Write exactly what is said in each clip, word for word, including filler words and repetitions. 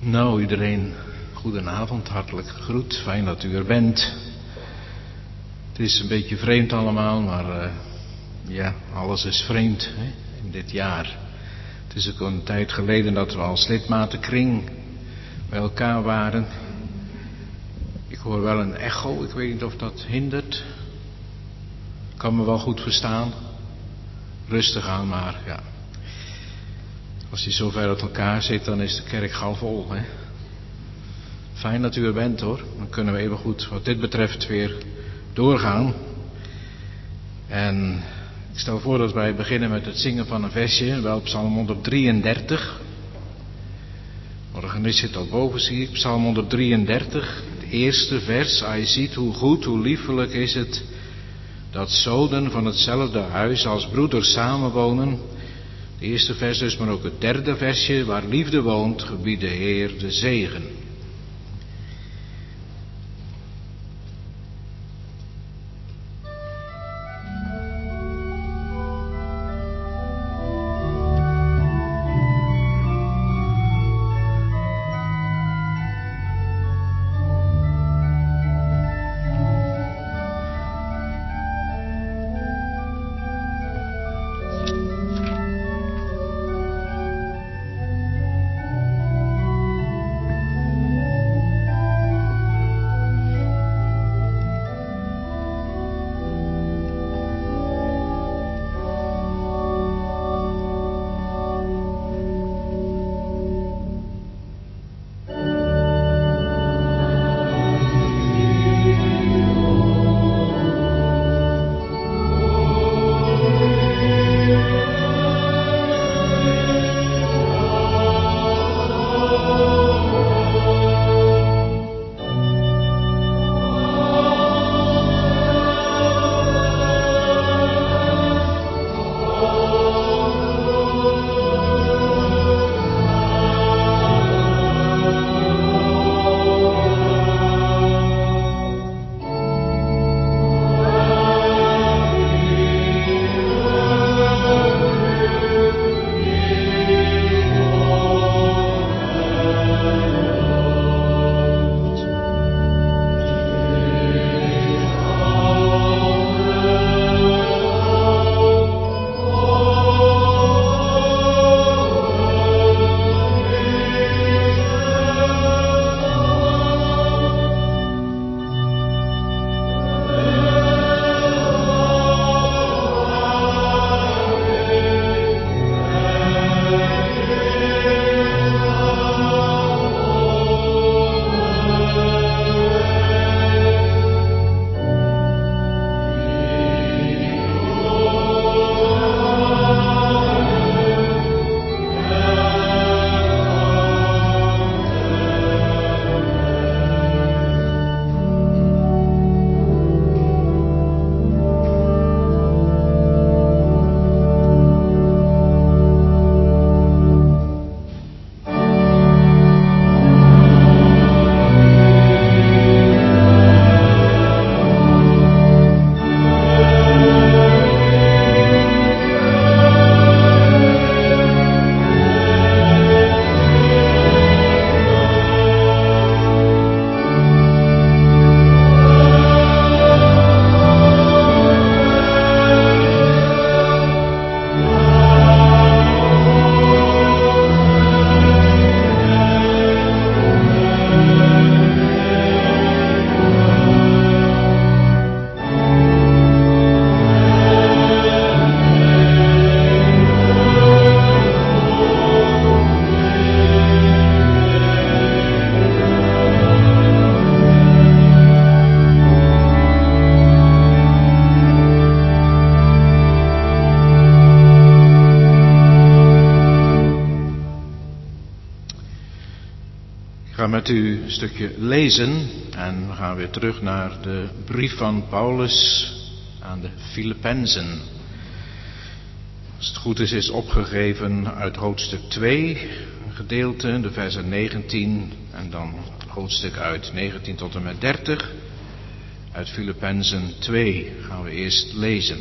Nou, iedereen, goedenavond, hartelijk gegroet, fijn dat u er bent. Het is een beetje vreemd allemaal, maar uh, ja, alles is vreemd hè, in dit jaar. Het is ook een tijd geleden dat we als lidmatenkring bij elkaar waren. Ik hoor wel een echo, ik weet niet of dat hindert. Ik kan me wel goed verstaan. Rustig aan, maar ja. Als je zo ver uit elkaar zit, dan is de kerk gauw vol. Hè? Fijn dat u er bent hoor. Dan kunnen we even goed wat dit betreft weer doorgaan. En ik stel voor dat wij beginnen met het zingen van een versje. Wel Psalm honderddrieëndertig. De organist zit al boven, zie ik. Psalm honderddrieëndertig. Het eerste vers. Hij ziet hoe goed, hoe liefelijk is het dat zonen van hetzelfde huis als broeders samenwonen. Het eerste vers dus, maar ook het derde versje. Waar liefde woont, gebiedt de Heer de zegen. Met u een stukje lezen en we gaan weer terug naar de brief van Paulus aan de Filippenzen. Als het goed is, is opgegeven uit hoofdstuk twee, een gedeelte, de versen negentien en dan het hoofdstuk uit negentien tot en met dertig. Uit Filippenzen twee gaan we eerst lezen.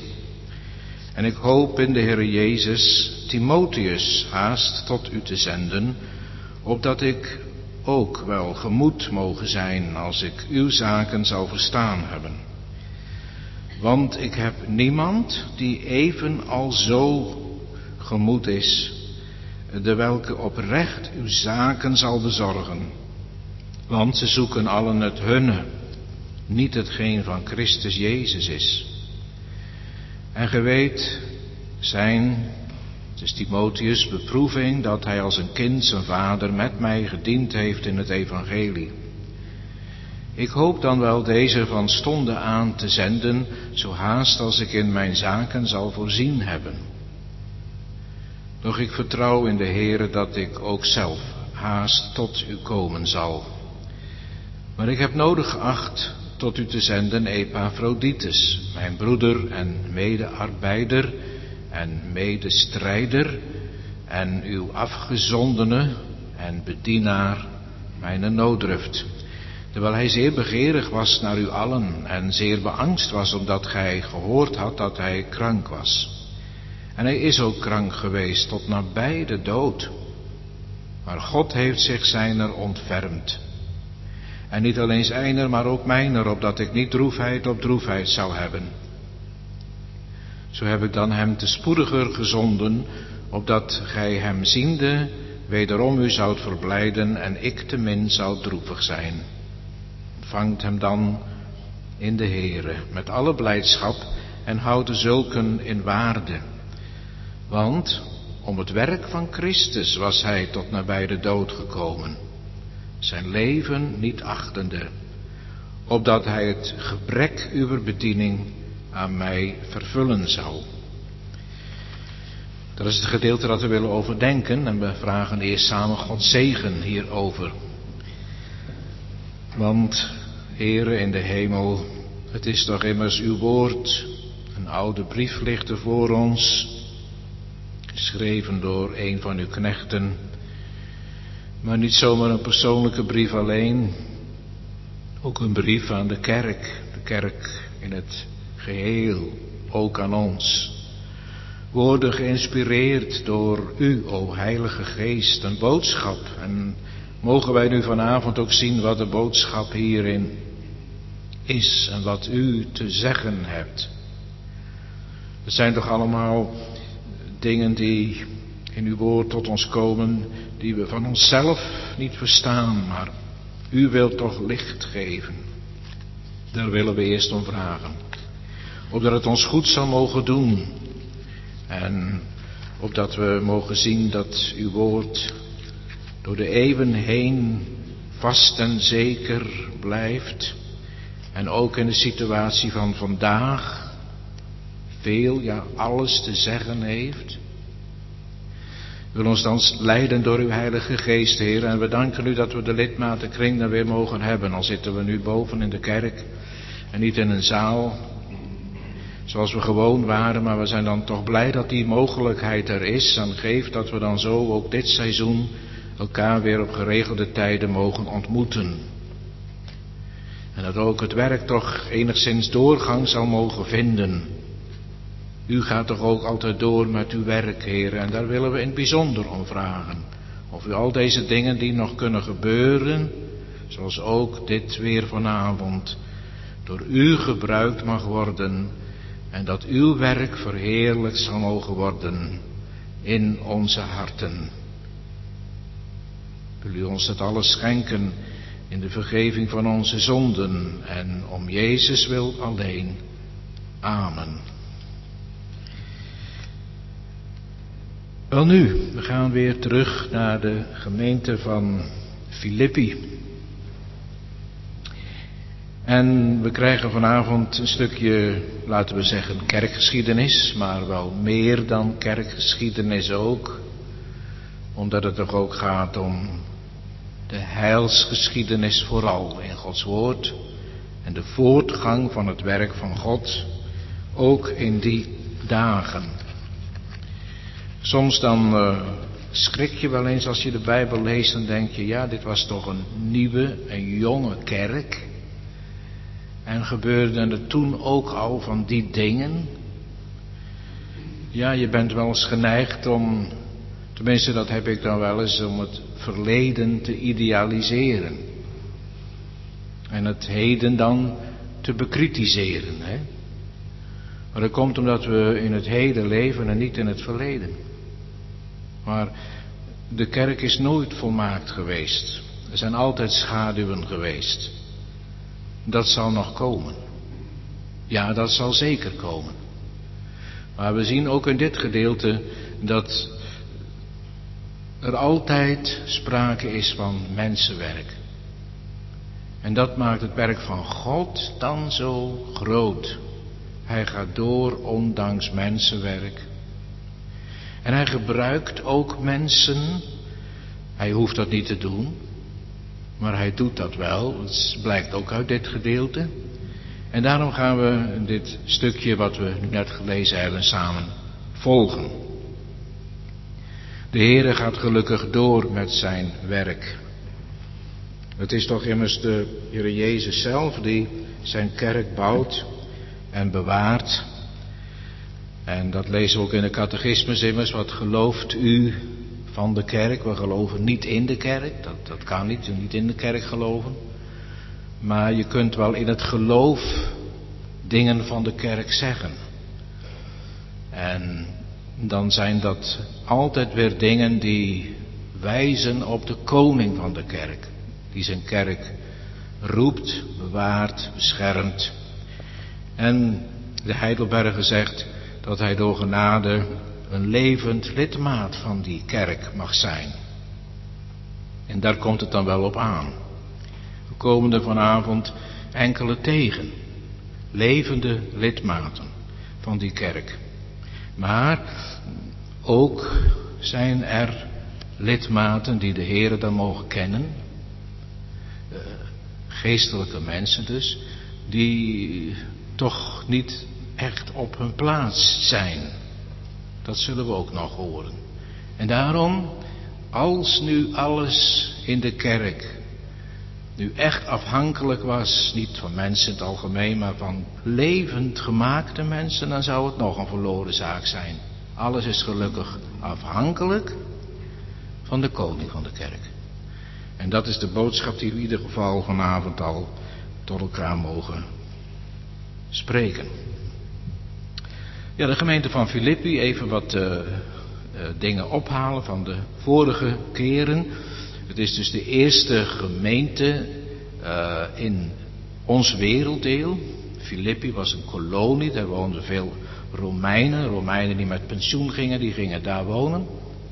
En ik hoop in de Heer Jezus Timotheus haast tot u te zenden, opdat ik ook wel gemoed mogen zijn als ik uw zaken zou verstaan hebben. Want ik heb niemand die even al zo gemoed is, de welke oprecht uw zaken zal bezorgen. Want ze zoeken allen het hunne, niet hetgeen van Christus Jezus is. En ge weet zijn, het is Timotheus, beproeving dat hij als een kind zijn vader met mij gediend heeft in het evangelie. Ik hoop dan wel deze van stonde aan te zenden, zo haast als ik in mijn zaken zal voorzien hebben. Doch ik vertrouw in de Heere dat ik ook zelf haast tot u komen zal. Maar ik heb nodig geacht tot u te zenden Epaphroditus, mijn broeder en medearbeider en medestrijder en uw afgezondene en bedienaar mijn nooddruft. Terwijl hij zeer begeerig was naar u allen en zeer beangst was omdat gij gehoord had dat hij krank was. En hij is ook krank geweest tot nabij de dood. Maar God heeft zich zijner ontfermd. En niet alleen zijner, maar ook mijner, opdat ik niet droefheid op droefheid zou hebben. Zo heb ik dan hem te spoediger gezonden, opdat gij hem ziende wederom u zoudt verblijden en ik te min zou droevig zijn. Ontvangt hem dan in de Heere met alle blijdschap en houdt zulken in waarde. Want om het werk van Christus was hij tot nabij de dood gekomen, zijn leven niet achtende, opdat hij het gebrek uwer bediening aan mij vervullen zou. Dat is het gedeelte dat we willen overdenken en we vragen eerst samen Gods zegen hierover. Want, Heere in de hemel, het is toch immers uw woord, een oude brief ligt er voor ons, geschreven door een van uw knechten, maar niet zomaar een persoonlijke brief alleen, ook een brief aan de kerk, de kerk in het geheel, ook aan ons. Woorden geïnspireerd door u, o Heilige Geest, een boodschap. En mogen wij nu vanavond ook zien wat de boodschap hierin is en wat u te zeggen hebt. Het zijn toch allemaal dingen die in uw woord tot ons komen, die we van onszelf niet verstaan, maar u wilt toch licht geven. Daar willen we eerst om vragen. Opdat het ons goed zal mogen doen. En opdat we mogen zien dat uw woord door de eeuwen heen vast en zeker blijft. En ook in de situatie van vandaag veel, ja alles te zeggen heeft. Wil ons dan leiden door uw Heilige Geest, Heer. En we danken u dat we de lidmatenkring dan weer mogen hebben. Al zitten we nu boven in de kerk en niet in een zaal zoals we gewoon waren. Maar we zijn dan toch blij dat die mogelijkheid er is. En geeft dat we dan zo ook dit seizoen elkaar weer op geregelde tijden mogen ontmoeten. En dat ook het werk toch enigszins doorgang zal mogen vinden. U gaat toch ook altijd door met uw werk, Heer, en daar willen we in het bijzonder om vragen. Of u al deze dingen die nog kunnen gebeuren, zoals ook dit weer vanavond, door u gebruikt mag worden en dat uw werk verheerlijkt zal mogen worden in onze harten. Wil u ons dat alles schenken in de vergeving van onze zonden en om Jezus wil alleen. Amen. Welnu, we gaan weer terug naar de gemeente van Filippi. En we krijgen vanavond een stukje, laten we zeggen, kerkgeschiedenis, maar wel meer dan kerkgeschiedenis ook. Omdat het toch ook gaat om de heilsgeschiedenis vooral in Gods woord. En de voortgang van het werk van God, ook in die dagen. Soms dan uh, schrik je wel eens als je de Bijbel leest en denk je, ja, dit was toch een nieuwe, een jonge kerk. En gebeurden er toen ook al van die dingen. Ja, je bent wel eens geneigd om Tenminste, dat heb ik dan wel eens om het verleden te idealiseren. En het heden dan te bekritiseren. Hè? Maar dat komt omdat we in het heden leven en niet in het verleden. Maar de kerk is nooit volmaakt geweest. Er zijn altijd schaduwen geweest. Dat zal nog komen. Ja, dat zal zeker komen. Maar we zien ook in dit gedeelte dat er altijd sprake is van mensenwerk. En dat maakt het werk van God dan zo groot. Hij gaat door ondanks mensenwerk. En hij gebruikt ook mensen. Hij hoeft dat niet te doen. Maar hij doet dat wel. Dat blijkt ook uit dit gedeelte. En daarom gaan we dit stukje wat we nu net gelezen hebben samen volgen. De Heere gaat gelukkig door met zijn werk. Het is toch immers de Heere Jezus zelf die zijn kerk bouwt en bewaart. En dat lezen we ook in de catechismus immers. Wat gelooft u van de kerk? We geloven niet in de kerk. Dat, dat kan niet, niet in de kerk geloven. Maar je kunt wel in het geloof dingen van de kerk zeggen. En dan zijn dat altijd weer dingen die wijzen op de koning van de kerk. Die zijn kerk roept, bewaart, beschermt. En de Heidelberger zegt dat hij door genade een levend lidmaat van die kerk mag zijn. En daar komt het dan wel op aan. We komen er vanavond enkele tegen. Levende lidmaten van die kerk. Maar ook zijn er lidmaten die de Heere dan mogen kennen. Uh, geestelijke mensen dus. Die toch niet echt op hun plaats zijn. Dat zullen we ook nog horen. En daarom, als nu alles in de kerk nu echt afhankelijk was, niet van mensen in het algemeen, maar van levend gemaakte mensen, dan zou het nog een verloren zaak zijn. Alles is gelukkig afhankelijk van de koning van de kerk. En dat is de boodschap die we in ieder geval vanavond al tot elkaar mogen spreken. Ja, de gemeente van Filippi, even wat uh, uh, dingen ophalen van de vorige keren. Het is dus de eerste gemeente uh, in ons werelddeel. Filippi was een kolonie, daar woonden veel Romeinen. Romeinen die met pensioen gingen, die gingen daar wonen.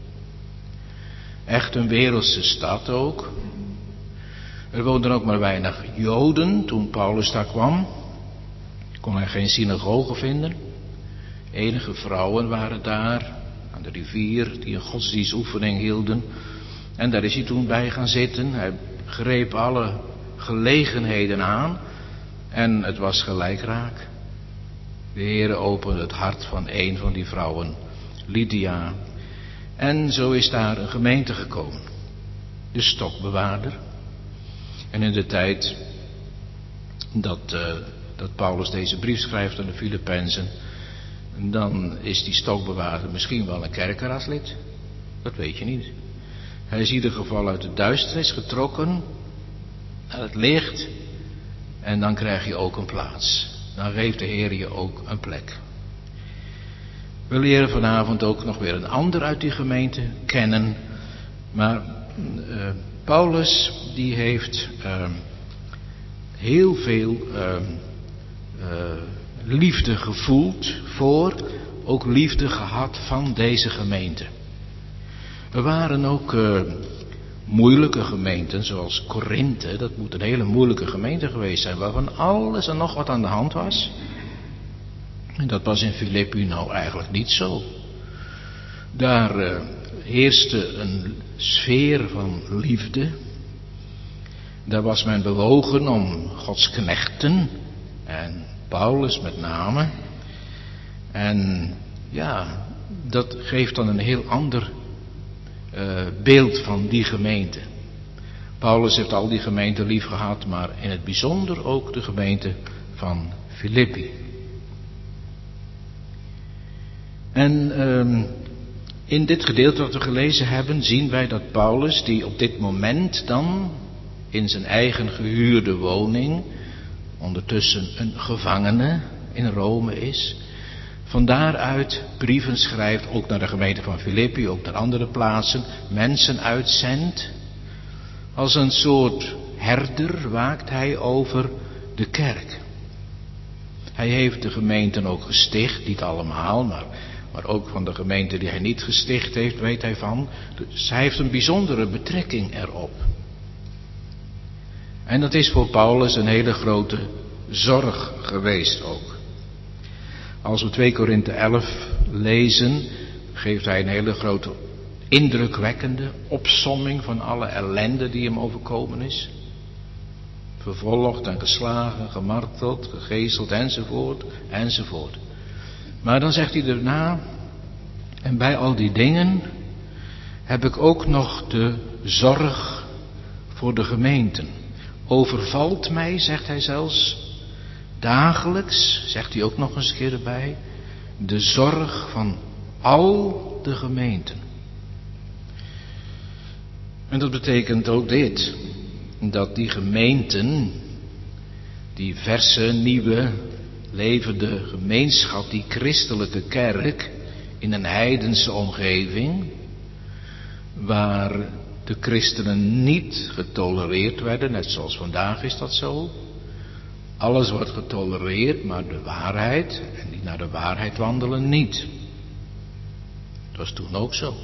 Echt een wereldse stad ook. Er woonden ook maar weinig Joden toen Paulus daar kwam. Kon hij geen synagoge vinden. Enige vrouwen waren daar aan de rivier die een godsdienstoefening hielden. En daar is hij toen bij gaan zitten. Hij greep alle gelegenheden aan. En het was gelijk raak. De Heere opende het hart van een van die vrouwen, Lydia. En zo is daar een gemeente gekomen. De stokbewaarder. En in de tijd dat, uh, dat Paulus deze brief schrijft aan de Filippenzen, dan is die stokbewaarder misschien wel een kerkeraadslid. Dat weet je niet. Hij is in ieder geval uit de duisternis getrokken naar het licht. En dan krijg je ook een plaats. Dan geeft de Heer je ook een plek. We leren vanavond ook nog weer een ander uit die gemeente kennen. Maar uh, Paulus die heeft uh, heel veel uh, uh, liefde gevoeld voor, ook liefde gehad van deze gemeente. Er waren ook uh, moeilijke gemeenten, zoals Korinthe. Dat moet een hele moeilijke gemeente geweest zijn, waarvan alles en nog wat aan de hand was. En dat was in Filippi nou eigenlijk niet zo. Daar uh, heerste een sfeer van liefde. Daar was men bewogen om Gods knechten, en Paulus met name. En ja, dat geeft dan een heel ander uh, beeld van die gemeente. Paulus heeft al die gemeenten lief gehad, maar in het bijzonder ook de gemeente van Filippi. En um, In dit gedeelte dat we gelezen hebben zien wij dat Paulus, die op dit moment dan in zijn eigen gehuurde woning, ondertussen een gevangene in Rome is, van daaruit brieven schrijft, ook naar de gemeente van Filippi, ook naar andere plaatsen, mensen uitzendt. Als een soort herder waakt hij over de kerk. Hij heeft de gemeenten ook gesticht, niet allemaal, maar, maar ook van de gemeenten die hij niet gesticht heeft, weet hij van. Dus hij heeft een bijzondere betrekking erop. En dat is voor Paulus een hele grote zorg geweest ook. Als we twee Korinthe elf lezen, geeft hij een hele grote, indrukwekkende opsomming van alle ellende die hem overkomen is. Vervolgd en geslagen, gemarteld, gegezeld enzovoort, enzovoort. Maar dan zegt hij daarna, en bij al die dingen heb ik ook nog de zorg voor de gemeenten. Overvalt mij, zegt hij zelfs, dagelijks, zegt hij ook nog eens een keer erbij, de zorg van al de gemeenten. En dat betekent ook dit, dat die gemeenten, die verse, nieuwe, levende gemeenschap, die christelijke kerk in een heidense omgeving, waar de christenen niet getolereerd werden, net zoals vandaag is dat zo. Alles wordt getolereerd, maar de waarheid, en die naar de waarheid wandelen, niet. Dat was toen ook zo.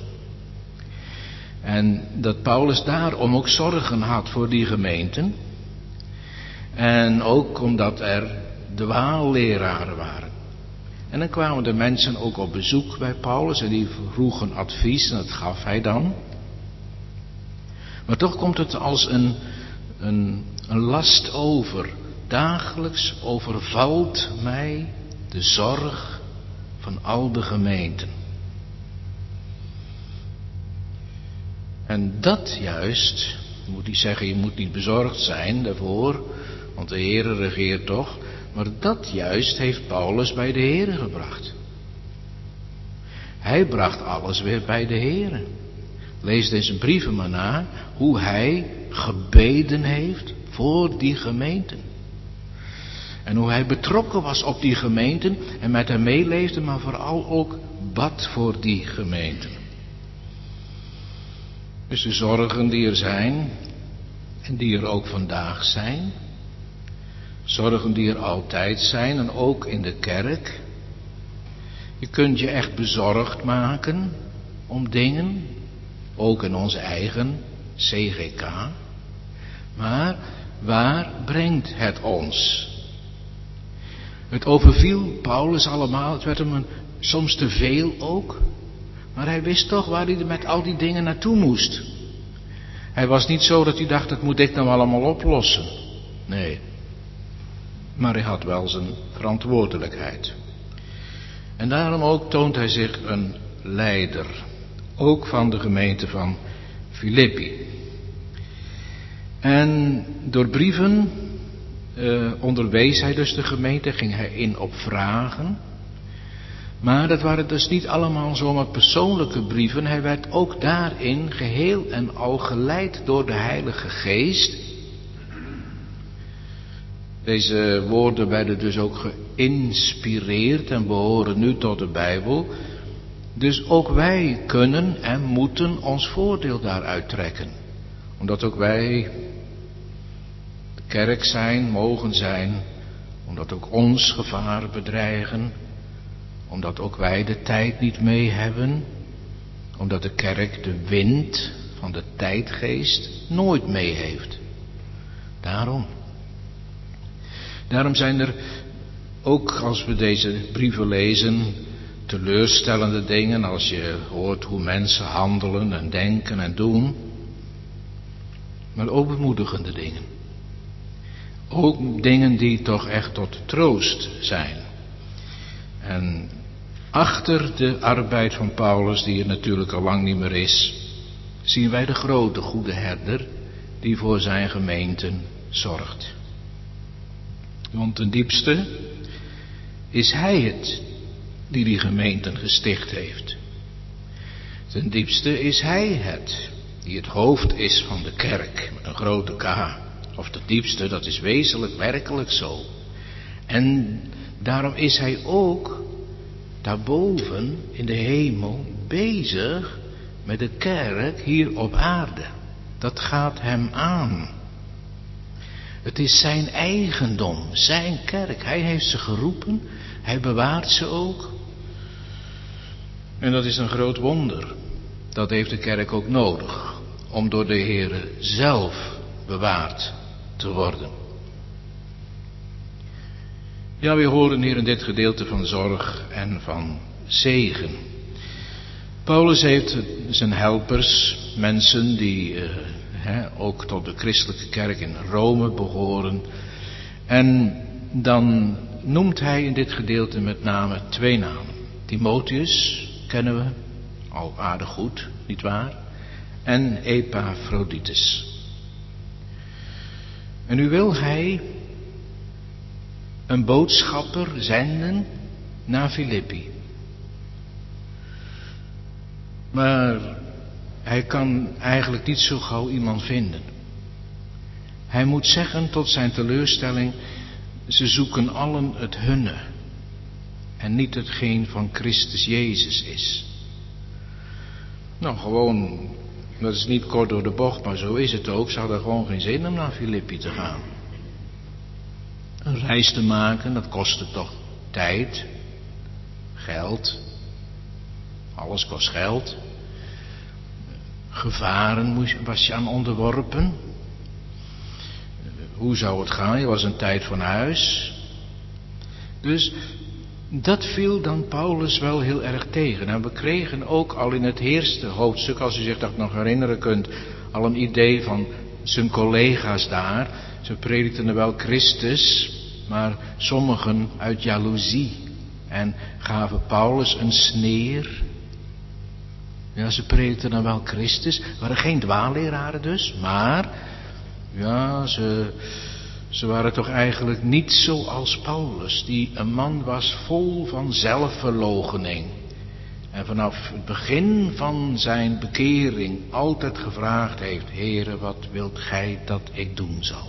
En dat Paulus daarom ook zorgen had voor die gemeenten. En ook omdat er dwaalleraren waren. En dan kwamen de mensen ook op bezoek bij Paulus en die vroegen advies en dat gaf hij dan. Maar toch komt het als een, een, een last over. Dagelijks overvalt mij de zorg van al de gemeenten. En dat juist, moet hij zeggen, je moet niet bezorgd zijn daarvoor, want de Heere regeert toch. Maar dat juist heeft Paulus bij de Heere gebracht. Hij bracht alles weer bij de Heere. Lees deze brieven maar na, hoe hij gebeden heeft voor die gemeenten. En hoe hij betrokken was op die gemeenten en met hen meeleefde, maar vooral ook bad voor die gemeenten. Dus de zorgen die er zijn en die er ook vandaag zijn. Zorgen die er altijd zijn en ook in de kerk. Je kunt je echt bezorgd maken om dingen, ook in onze eigen C G K. Maar waar brengt het ons? Het overviel Paulus allemaal, het werd hem een, soms te veel ook. Maar hij wist toch waar hij met al die dingen naartoe moest. Hij was niet zo dat hij dacht, dat moet ik nou allemaal oplossen. Nee. Maar hij had wel zijn verantwoordelijkheid. En daarom ook toont hij zich een leider. Ook van de gemeente van Filippi. En door brieven uh, onderwees hij dus de gemeente, ging hij in op vragen. Maar dat waren dus niet allemaal zomaar persoonlijke brieven. Hij werd ook daarin geheel en al geleid door de Heilige Geest. Deze woorden werden dus ook geïnspireerd en behoren nu tot de Bijbel. Dus ook wij kunnen en moeten ons voordeel daaruit trekken. Omdat ook wij de kerk zijn, mogen zijn. Omdat ook ons gevaren bedreigen. Omdat ook wij de tijd niet mee hebben. Omdat de kerk de wind van de tijdgeest nooit mee heeft. Daarom. Daarom zijn er, ook als we deze brieven lezen, teleurstellende dingen. Als je hoort hoe mensen handelen en denken en doen. Maar ook bemoedigende dingen. Ook dingen die toch echt tot troost zijn. En achter de arbeid van Paulus, die er natuurlijk al lang niet meer is, zien wij de grote goede herder die voor zijn gemeenten zorgt. Want ten diepste is hij het die die gemeenten gesticht heeft. Ten diepste is hij het, die het hoofd is van de kerk, met een grote K. Of ten diepste, dat is wezenlijk, werkelijk zo. En daarom is hij ook daarboven in de hemel bezig met de kerk hier op aarde. Dat gaat hem aan. Het is zijn eigendom, zijn kerk. Hij heeft ze geroepen, hij bewaart ze ook. En dat is een groot wonder. Dat heeft de kerk ook nodig, om door de Heere zelf bewaard te worden. Ja, we horen hier in dit gedeelte van zorg en van zegen. Paulus heeft zijn helpers, mensen die uh, he, ook tot de christelijke kerk in Rome behoren. En dan noemt hij in dit gedeelte met name twee namen. Timotheus kennen we, al aardig goed, nietwaar? En Epaphroditus. En nu wil hij een boodschapper zenden naar Filippi. Maar hij kan eigenlijk niet zo gauw iemand vinden. Hij moet zeggen tot zijn teleurstelling, ze zoeken allen het hunne en niet hetgeen van Christus Jezus is. Nou, gewoon, dat is niet kort door de bocht, maar zo is het ook. Ze hadden gewoon geen zin om naar Filippi te gaan. Een reis te maken, dat kostte toch tijd, geld. Alles kost geld. Gevaren was je aan onderworpen. Hoe zou het gaan? Je was een tijd van huis. Dus dat viel dan Paulus wel heel erg tegen. En we kregen ook al in het eerste hoofdstuk, als u zich dat nog herinneren kunt, al een idee van zijn collega's daar. Ze predikten wel Christus, maar sommigen uit jaloezie. En gaven Paulus een sneer. Ja, ze predikten dan wel Christus. Waren geen dwaalleraren dus, maar ja, ze, ze waren toch eigenlijk niet zoals Paulus, die een man was vol van zelfverloochening. En vanaf het begin van zijn bekering altijd gevraagd heeft, Heere, wat wilt gij dat ik doen zal?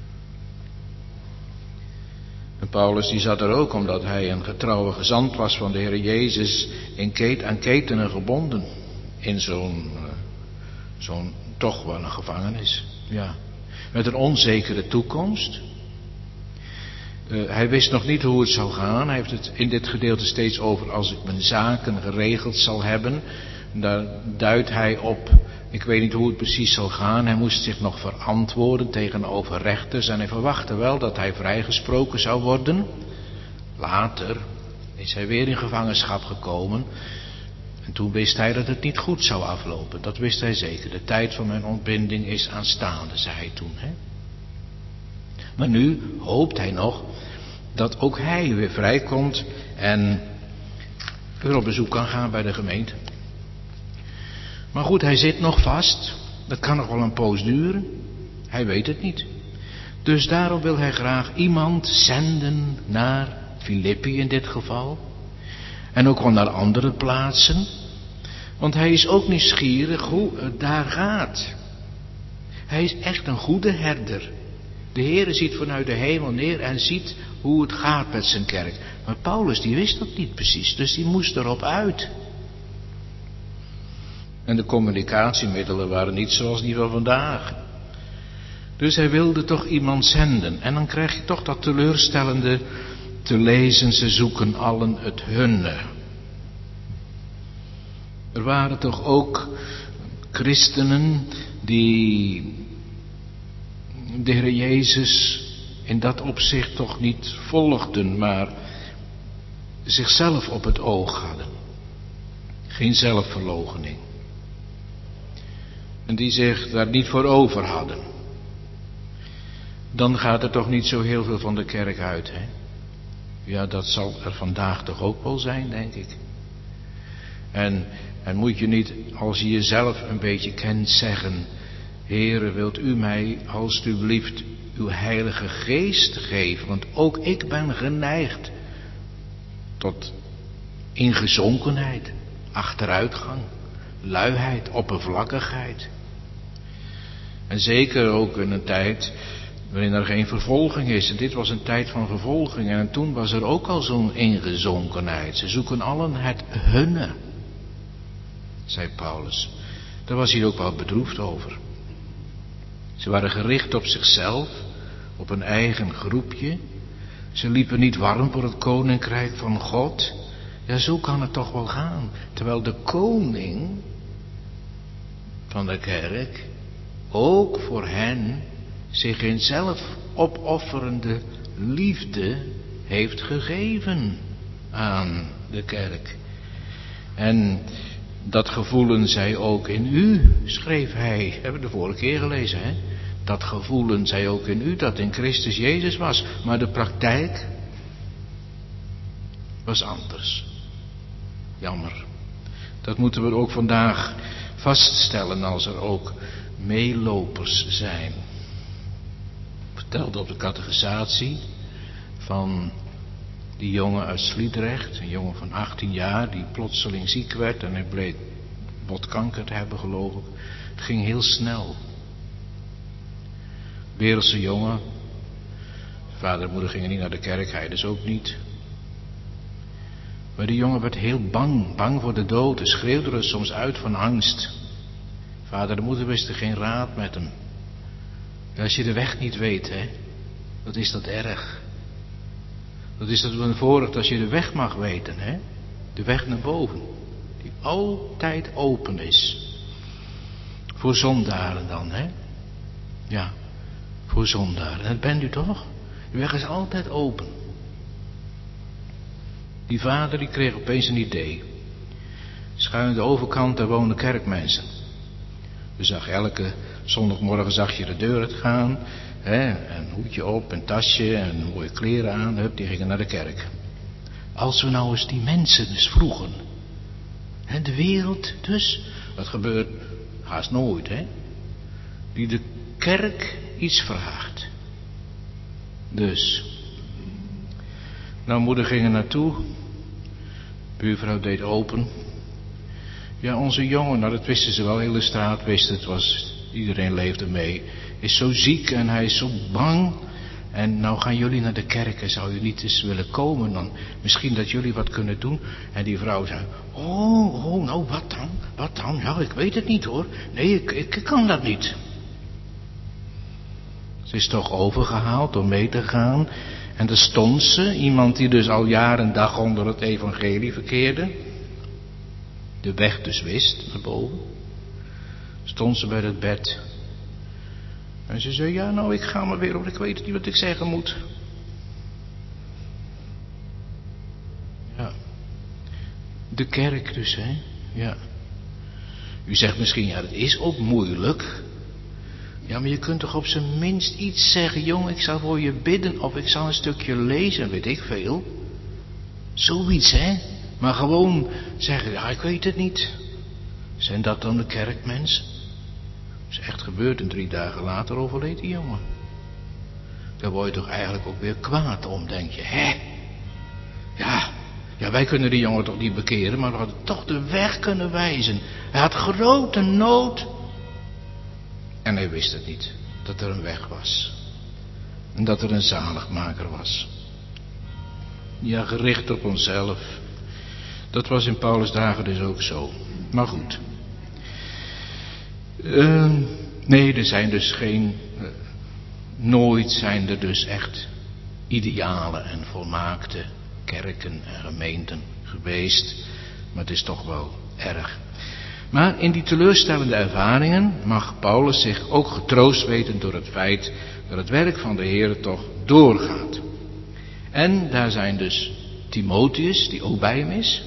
En Paulus die zat er ook omdat hij een getrouwe gezant was van de Heer Jezus, in ket, aan ketenen gebonden. In zo'n, uh, zo'n toch wel een gevangenis. Ja. Met een onzekere toekomst. Uh, hij wist nog niet hoe het zou gaan. Hij heeft het in dit gedeelte steeds over als ik mijn zaken geregeld zal hebben. Daar duidt hij op, ik weet niet hoe het precies zal gaan. Hij moest zich nog verantwoorden tegenover rechters. En hij verwachtte wel dat hij vrijgesproken zou worden. Later is hij weer in gevangenschap gekomen. En toen wist hij dat het niet goed zou aflopen. Dat wist hij zeker. De tijd van mijn ontbinding is aanstaande, zei hij toen. Hè? Maar nu hoopt hij nog dat ook hij weer vrijkomt en weer op bezoek kan gaan bij de gemeente. Maar goed, hij zit nog vast. Dat kan nog wel een poos duren. Hij weet het niet. Dus daarom wil hij graag iemand zenden naar Filippi in dit geval. En ook wel naar andere plaatsen. Want hij is ook nieuwsgierig hoe het daar gaat. Hij is echt een goede herder. De Heere ziet vanuit de hemel neer en ziet hoe het gaat met zijn kerk. Maar Paulus die wist dat niet precies, dus die moest erop uit. En de communicatiemiddelen waren niet zoals die van vandaag. Dus hij wilde toch iemand zenden. En dan krijg je toch dat teleurstellende te lezen, ze zoeken allen het hunne. Er waren toch ook christenen die de Heer Jezus in dat opzicht toch niet volgden, maar zichzelf op het oog hadden. Geen zelfverloochening. En die zich daar niet voor over hadden. Dan gaat er toch niet zo heel veel van de kerk uit, hè? Ja, dat zal er vandaag toch ook wel zijn, denk ik. En, en moet je niet, als je jezelf een beetje kent, zeggen: Heere, wilt u mij alstublieft uw heilige geest geven? Want ook ik ben geneigd tot ingezonkenheid, achteruitgang. luiheid, oppervlakkigheid. En zeker ook in een tijd waarin er geen vervolging is. En dit was een tijd van vervolging. En toen was er ook al zo'n ingezonkenheid. Ze zoeken allen het hunne, zei Paulus. Daar was hij ook wel bedroefd over. Ze waren gericht op zichzelf, op een eigen groepje. Ze liepen niet warm voor het koninkrijk van God. Ja, zo kan het toch wel gaan. Terwijl de koning van de kerk ook voor hen zich in zelfopofferende liefde heeft gegeven aan de kerk. En dat gevoelen zij ook in u, schreef hij. Hebben we de vorige keer gelezen, hè? Dat gevoelen zij ook in u, dat in Christus Jezus was. Maar de praktijk was anders. Jammer. Dat moeten we ook vandaag vaststellen als er ook meelopers zijn. Ik vertelde op de catechisatie van die jongen uit Sliedrecht, een jongen van achttien jaar die plotseling ziek werd en hij bleek botkanker te hebben, geloof ik. Het ging heel snel. Wereldse jongen. Vader en moeder gingen niet naar de kerk, hij dus ook niet. Maar die jongen werd heel bang, bang voor de dood. Hij schreeuwde er soms uit van angst. Vader en moeder wisten geen raad met hem. En als je de weg niet weet, hè, wat is dat erg. Dat is dat een voorrecht als je de weg mag weten, hè. De weg naar boven. Die altijd open is. Voor zondaren dan, hè. Ja, voor zondaren. En dat bent u toch? De weg is altijd open. Die vader die kreeg opeens een idee. Schuin aan de overkant, daar wonen kerkmensen. Je zag elke zondagmorgen zag je de deur uitgaan. Hè, een hoedje op, een tasje en mooie kleren aan. Hup, die gingen naar de kerk. Als we nou eens die mensen eens vroegen. Hè, de wereld dus. Dat gebeurt haast nooit, hè. Die de kerk iets vraagt. Dus. Nou, moeder ging er naartoe. Buurvrouw deed open. Ja, onze jongen, nou dat wisten ze wel, de hele straat wist het, was, iedereen leefde mee. Is zo ziek en hij is zo bang. En nou gaan jullie naar de kerk en zou je niet eens willen komen dan? Misschien dat jullie wat kunnen doen. En die vrouw zei, oh, oh, nou wat dan? Wat dan? Ja, ik weet het niet hoor. Nee, ik, ik kan dat niet. Ze is toch overgehaald om mee te gaan. En daar stond ze, iemand die dus al jaren en dag onder het evangelie verkeerde. De weg dus wist, naar boven. Stond ze bij het bed. En ze zei, ja nou ik ga maar weer, want ik weet niet wat ik zeggen moet. Ja. De kerk dus, hè. Ja. U zegt misschien, ja dat is ook moeilijk. Ja, maar je kunt toch op zijn minst iets zeggen, jongen, ik zal voor je bidden of ik zal een stukje lezen, weet ik veel. Zoiets, hè. Maar gewoon zeggen, ja, ik weet het niet. Zijn dat dan de kerkmensen? Dat is echt gebeurd en drie dagen later overleed die jongen. Daar word je toch eigenlijk ook weer kwaad om, denk je, hè? Ja, ja, wij kunnen die jongen toch niet bekeren, maar we hadden toch de weg kunnen wijzen. Hij had grote nood. En hij wist het niet, dat er een weg was. En dat er een zaligmaker was. Ja, gericht op onszelf. Dat was in Paulus' dagen dus ook zo. Maar goed. Uh, nee, er zijn dus geen... Uh, nooit zijn er dus echt ideale en volmaakte kerken en gemeenten geweest. Maar het is toch wel erg. Maar in die teleurstellende ervaringen mag Paulus zich ook getroost weten door het feit dat het werk van de Heer toch doorgaat. En daar zijn dus Timotheus, die ook bij hem is.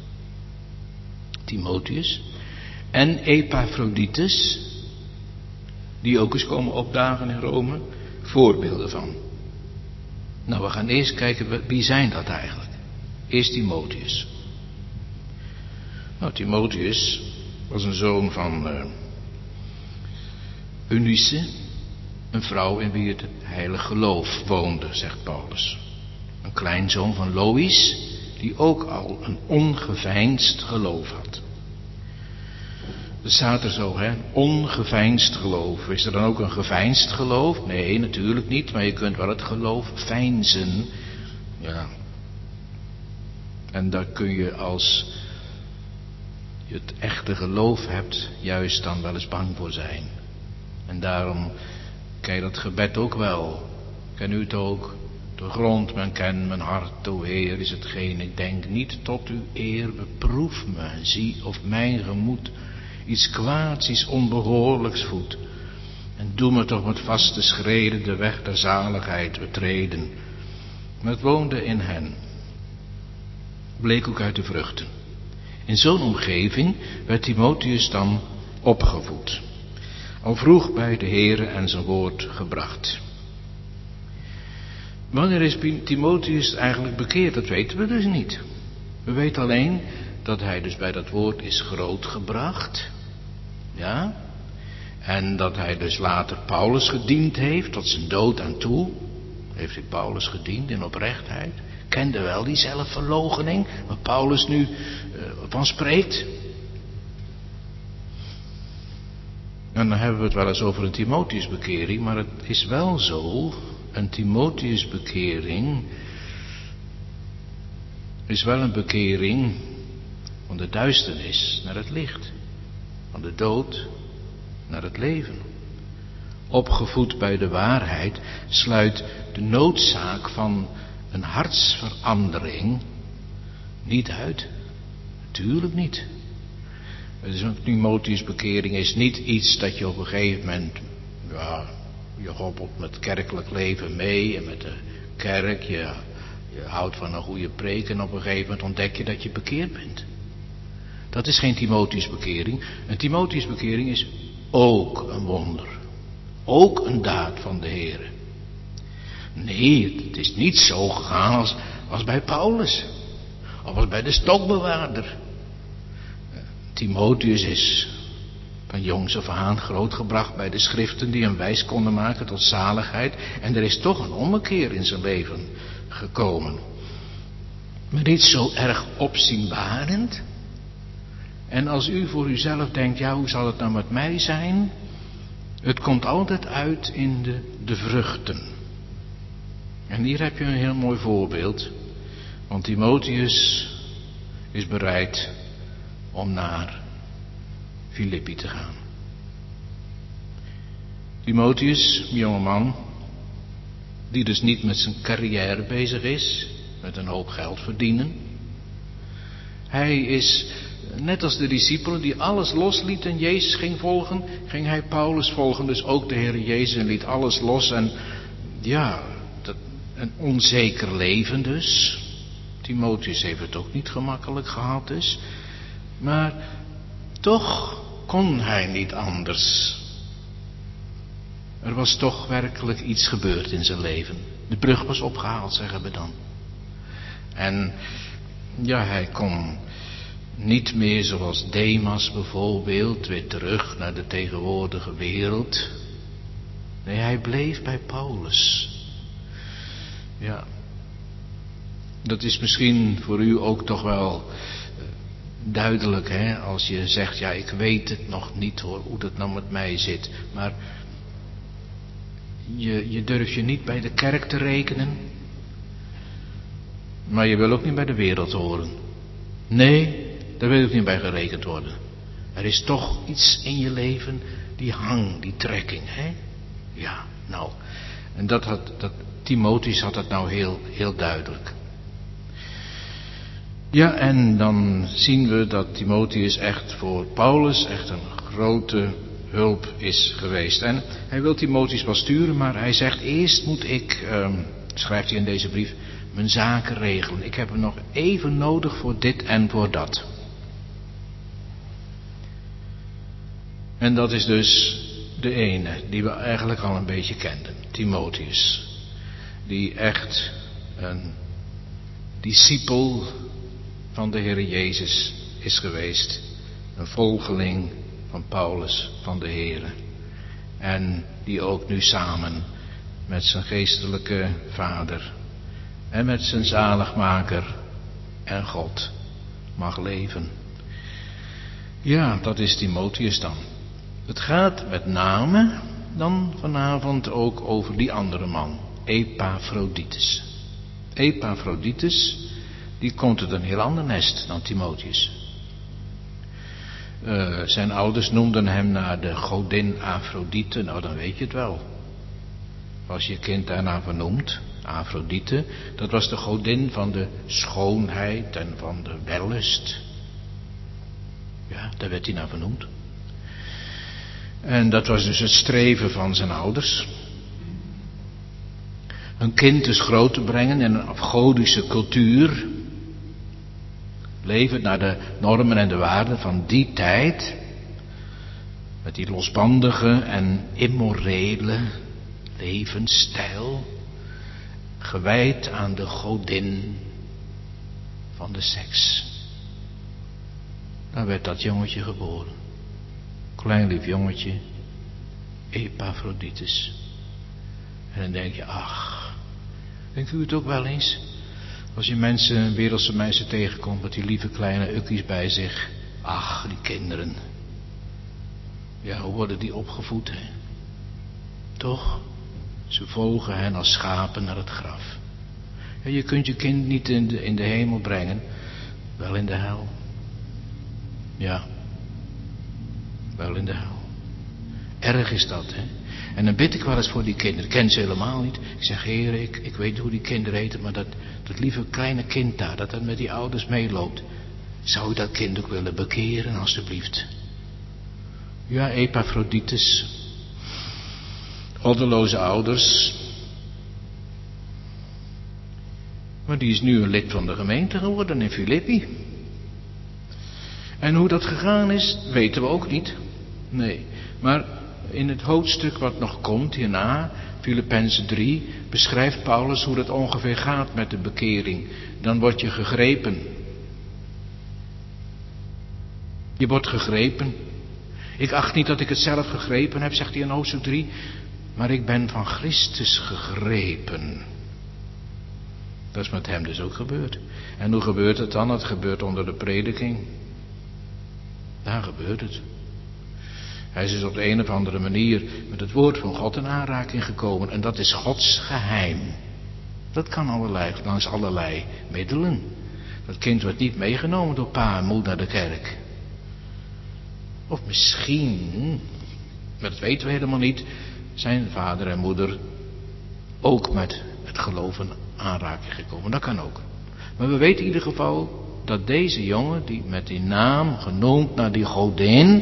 Timotheus. En Epaphroditus, die ook eens komen opdagen in Rome, voorbeelden van. Nou, we gaan eerst kijken, wie zijn dat eigenlijk? Eerst Timotheus. Nou, Timotheus was een zoon van uh, Eunice, een vrouw in wie het heilig geloof woonde, zegt Paulus. Een kleinzoon van Loïs, die ook al een ongeveinsd geloof had. Er staat er zo, hè, ongeveinsd geloof. Is er dan ook een geveinsd geloof? Nee, natuurlijk niet, maar je kunt wel het geloof veinzen. Ja. En daar kun je als je het echte geloof hebt, juist dan wel eens bang voor zijn. En daarom ken je dat gebed ook wel. Ken u het ook? Doorgrond mijn ken, mijn hart, o Heer, is hetgeen ik denk. Niet tot uw eer, beproef me. Zie of mijn gemoed iets kwaads, iets onbehoorlijks voedt. En doe me toch met vaste schreden de weg der zaligheid betreden. Maar het woonde in hen. Bleek ook uit de vruchten. In zo'n omgeving werd Timotheus dan opgevoed. Al vroeg bij de Heere en zijn woord gebracht. Wanneer is Timotheus eigenlijk bekeerd? Dat weten we dus niet. We weten alleen dat hij dus bij dat woord is grootgebracht. Ja. En dat hij dus later Paulus gediend heeft, tot zijn dood aan toe. Heeft hij Paulus gediend in oprechtheid. Kende wel die zelfverloochening, waar Paulus nu uh, van spreekt. En dan hebben we het wel eens over een Timotheusbekering, maar het is wel zo, een Timotheusbekering is wel een bekering van de duisternis naar het licht, van de dood naar het leven. Opgevoed bij de waarheid sluit de noodzaak van een hartsverandering niet uit. Natuurlijk niet. Dus een Timotheusbekering is niet iets dat je op een gegeven moment, ja, je hobbelt met kerkelijk leven mee en met de kerk, je, je houdt van een goede preek en op een gegeven moment ontdek je dat je bekeerd bent. Dat is geen Timotheusbekering. Een Timotheusbekering is ook een wonder. Ook een daad van de Heer. Nee, het is niet zo gegaan als, als bij Paulus. Of als bij de stokbewaarder. Timotheus is van jongs af aan grootgebracht bij de schriften die hem wijs konden maken tot zaligheid. En er is toch een ommekeer in zijn leven gekomen. Maar niet zo erg opzienbarend. En als u voor uzelf denkt, ja, hoe zal het nou met mij zijn? Het komt altijd uit in de, de vruchten. En hier heb je een heel mooi voorbeeld. Want Timotheus is bereid om naar Filippi te gaan. Timotheus, een jongeman, die dus niet met zijn carrière bezig is, met een hoop geld verdienen. Hij is, net als de discipelen die alles losliet en Jezus ging volgen, ging hij Paulus volgen, dus ook de Heer Jezus, en liet alles los. En ja, dat, een onzeker leven dus. Timotheus heeft het ook niet gemakkelijk gehad dus. Maar toch kon hij niet anders. Er was toch werkelijk iets gebeurd in zijn leven. De brug was opgehaald, zeggen we dan. En ja, hij kon niet meer zoals Demas bijvoorbeeld weer terug naar de tegenwoordige wereld. Nee, hij bleef bij Paulus. Ja. Dat is misschien voor u ook toch wel duidelijk, hè, als je zegt, ja, ik weet het nog niet hoor, hoe dat nou met mij zit. Maar je, je durft je niet bij de kerk te rekenen. Maar je wil ook niet bij de wereld horen. Nee, daar wil ik niet bij gerekend worden. Er is toch iets in je leven, die hang, die trekking, hè? Ja, nou. En dat had, dat, Timotheus had dat nou heel, heel duidelijk. Ja, en dan zien we dat Timotheus echt voor Paulus echt een grote hulp is geweest. En hij wil Timotheus wel sturen, maar hij zegt, eerst moet ik, um, schrijft hij in deze brief, mijn zaken regelen. Ik heb hem nog even nodig voor dit en voor dat. En dat is dus de ene die we eigenlijk al een beetje kenden, Timotheus. Die echt een discipel van de Heer Jezus is geweest. Een volgeling van Paulus, van de Heer. En die ook nu samen met zijn geestelijke vader en met zijn zaligmaker en God mag leven. Ja, dat is Timotheus dan. Het gaat met name dan vanavond ook over die andere man, Epaphroditus. Epaphroditus, die komt uit een heel ander nest dan Timotheus. Uh, zijn ouders noemden hem naar de godin Afrodite, nou dan weet je het wel. Als je kind daarna vernoemt, Afrodite, dat was de godin van de schoonheid en van de wellust. Ja, daar werd hij naar vernoemd. En dat was dus het streven van zijn ouders. Een kind dus groot te brengen in een afgodische cultuur. Levend naar de normen en de waarden van die tijd. Met die losbandige en immorele levensstijl. Gewijd aan de godin van de seks. Daar werd dat jongetje geboren. Klein lief jongetje. Epaphroditus. En dan denk je, ach. Denkt u het ook wel eens? Als je mensen, wereldse mensen tegenkomt met die lieve kleine ukkies bij zich. Ach, die kinderen. Ja, hoe worden die opgevoed, hè? Toch? Ze volgen hen als schapen naar het graf. Ja, je kunt je kind niet in de, in de hemel brengen. Wel in de hel. Ja. Wel in de hel. Erg is dat, hè? En dan bid ik wel eens voor die kinderen. Ik ken ze helemaal niet. Ik zeg, Heer, ik, ik weet hoe die kinderen heten, maar dat, dat lieve kleine kind daar, dat dat met die ouders meeloopt. Zou je dat kind ook willen bekeren, alstublieft? Ja, Epaphroditus. Goddeloze ouders. Maar die is nu een lid van de gemeente geworden in Filippi. En hoe dat gegaan is, weten we ook niet. Nee, maar in het hoofdstuk wat nog komt hierna, Filippenzen drie, beschrijft Paulus hoe dat ongeveer gaat met de bekering. Dan word je gegrepen. Je wordt gegrepen. Ik acht niet dat ik het zelf gegrepen heb, zegt hij in hoofdstuk drie, maar ik ben van Christus gegrepen. Dat is met hem dus ook gebeurd. En hoe gebeurt het dan? Het gebeurt onder de prediking. Daar gebeurt het. Hij is dus op de een of andere manier met het woord van God in aanraking gekomen. En dat is Gods geheim. Dat kan allerlei, langs allerlei middelen. Dat kind wordt niet meegenomen door pa en moeder naar de kerk. Of misschien, maar dat weten we helemaal niet, zijn vader en moeder ook met het geloof in aanraking gekomen. Dat kan ook. Maar we weten in ieder geval dat deze jongen, die met die naam genoemd naar die godin,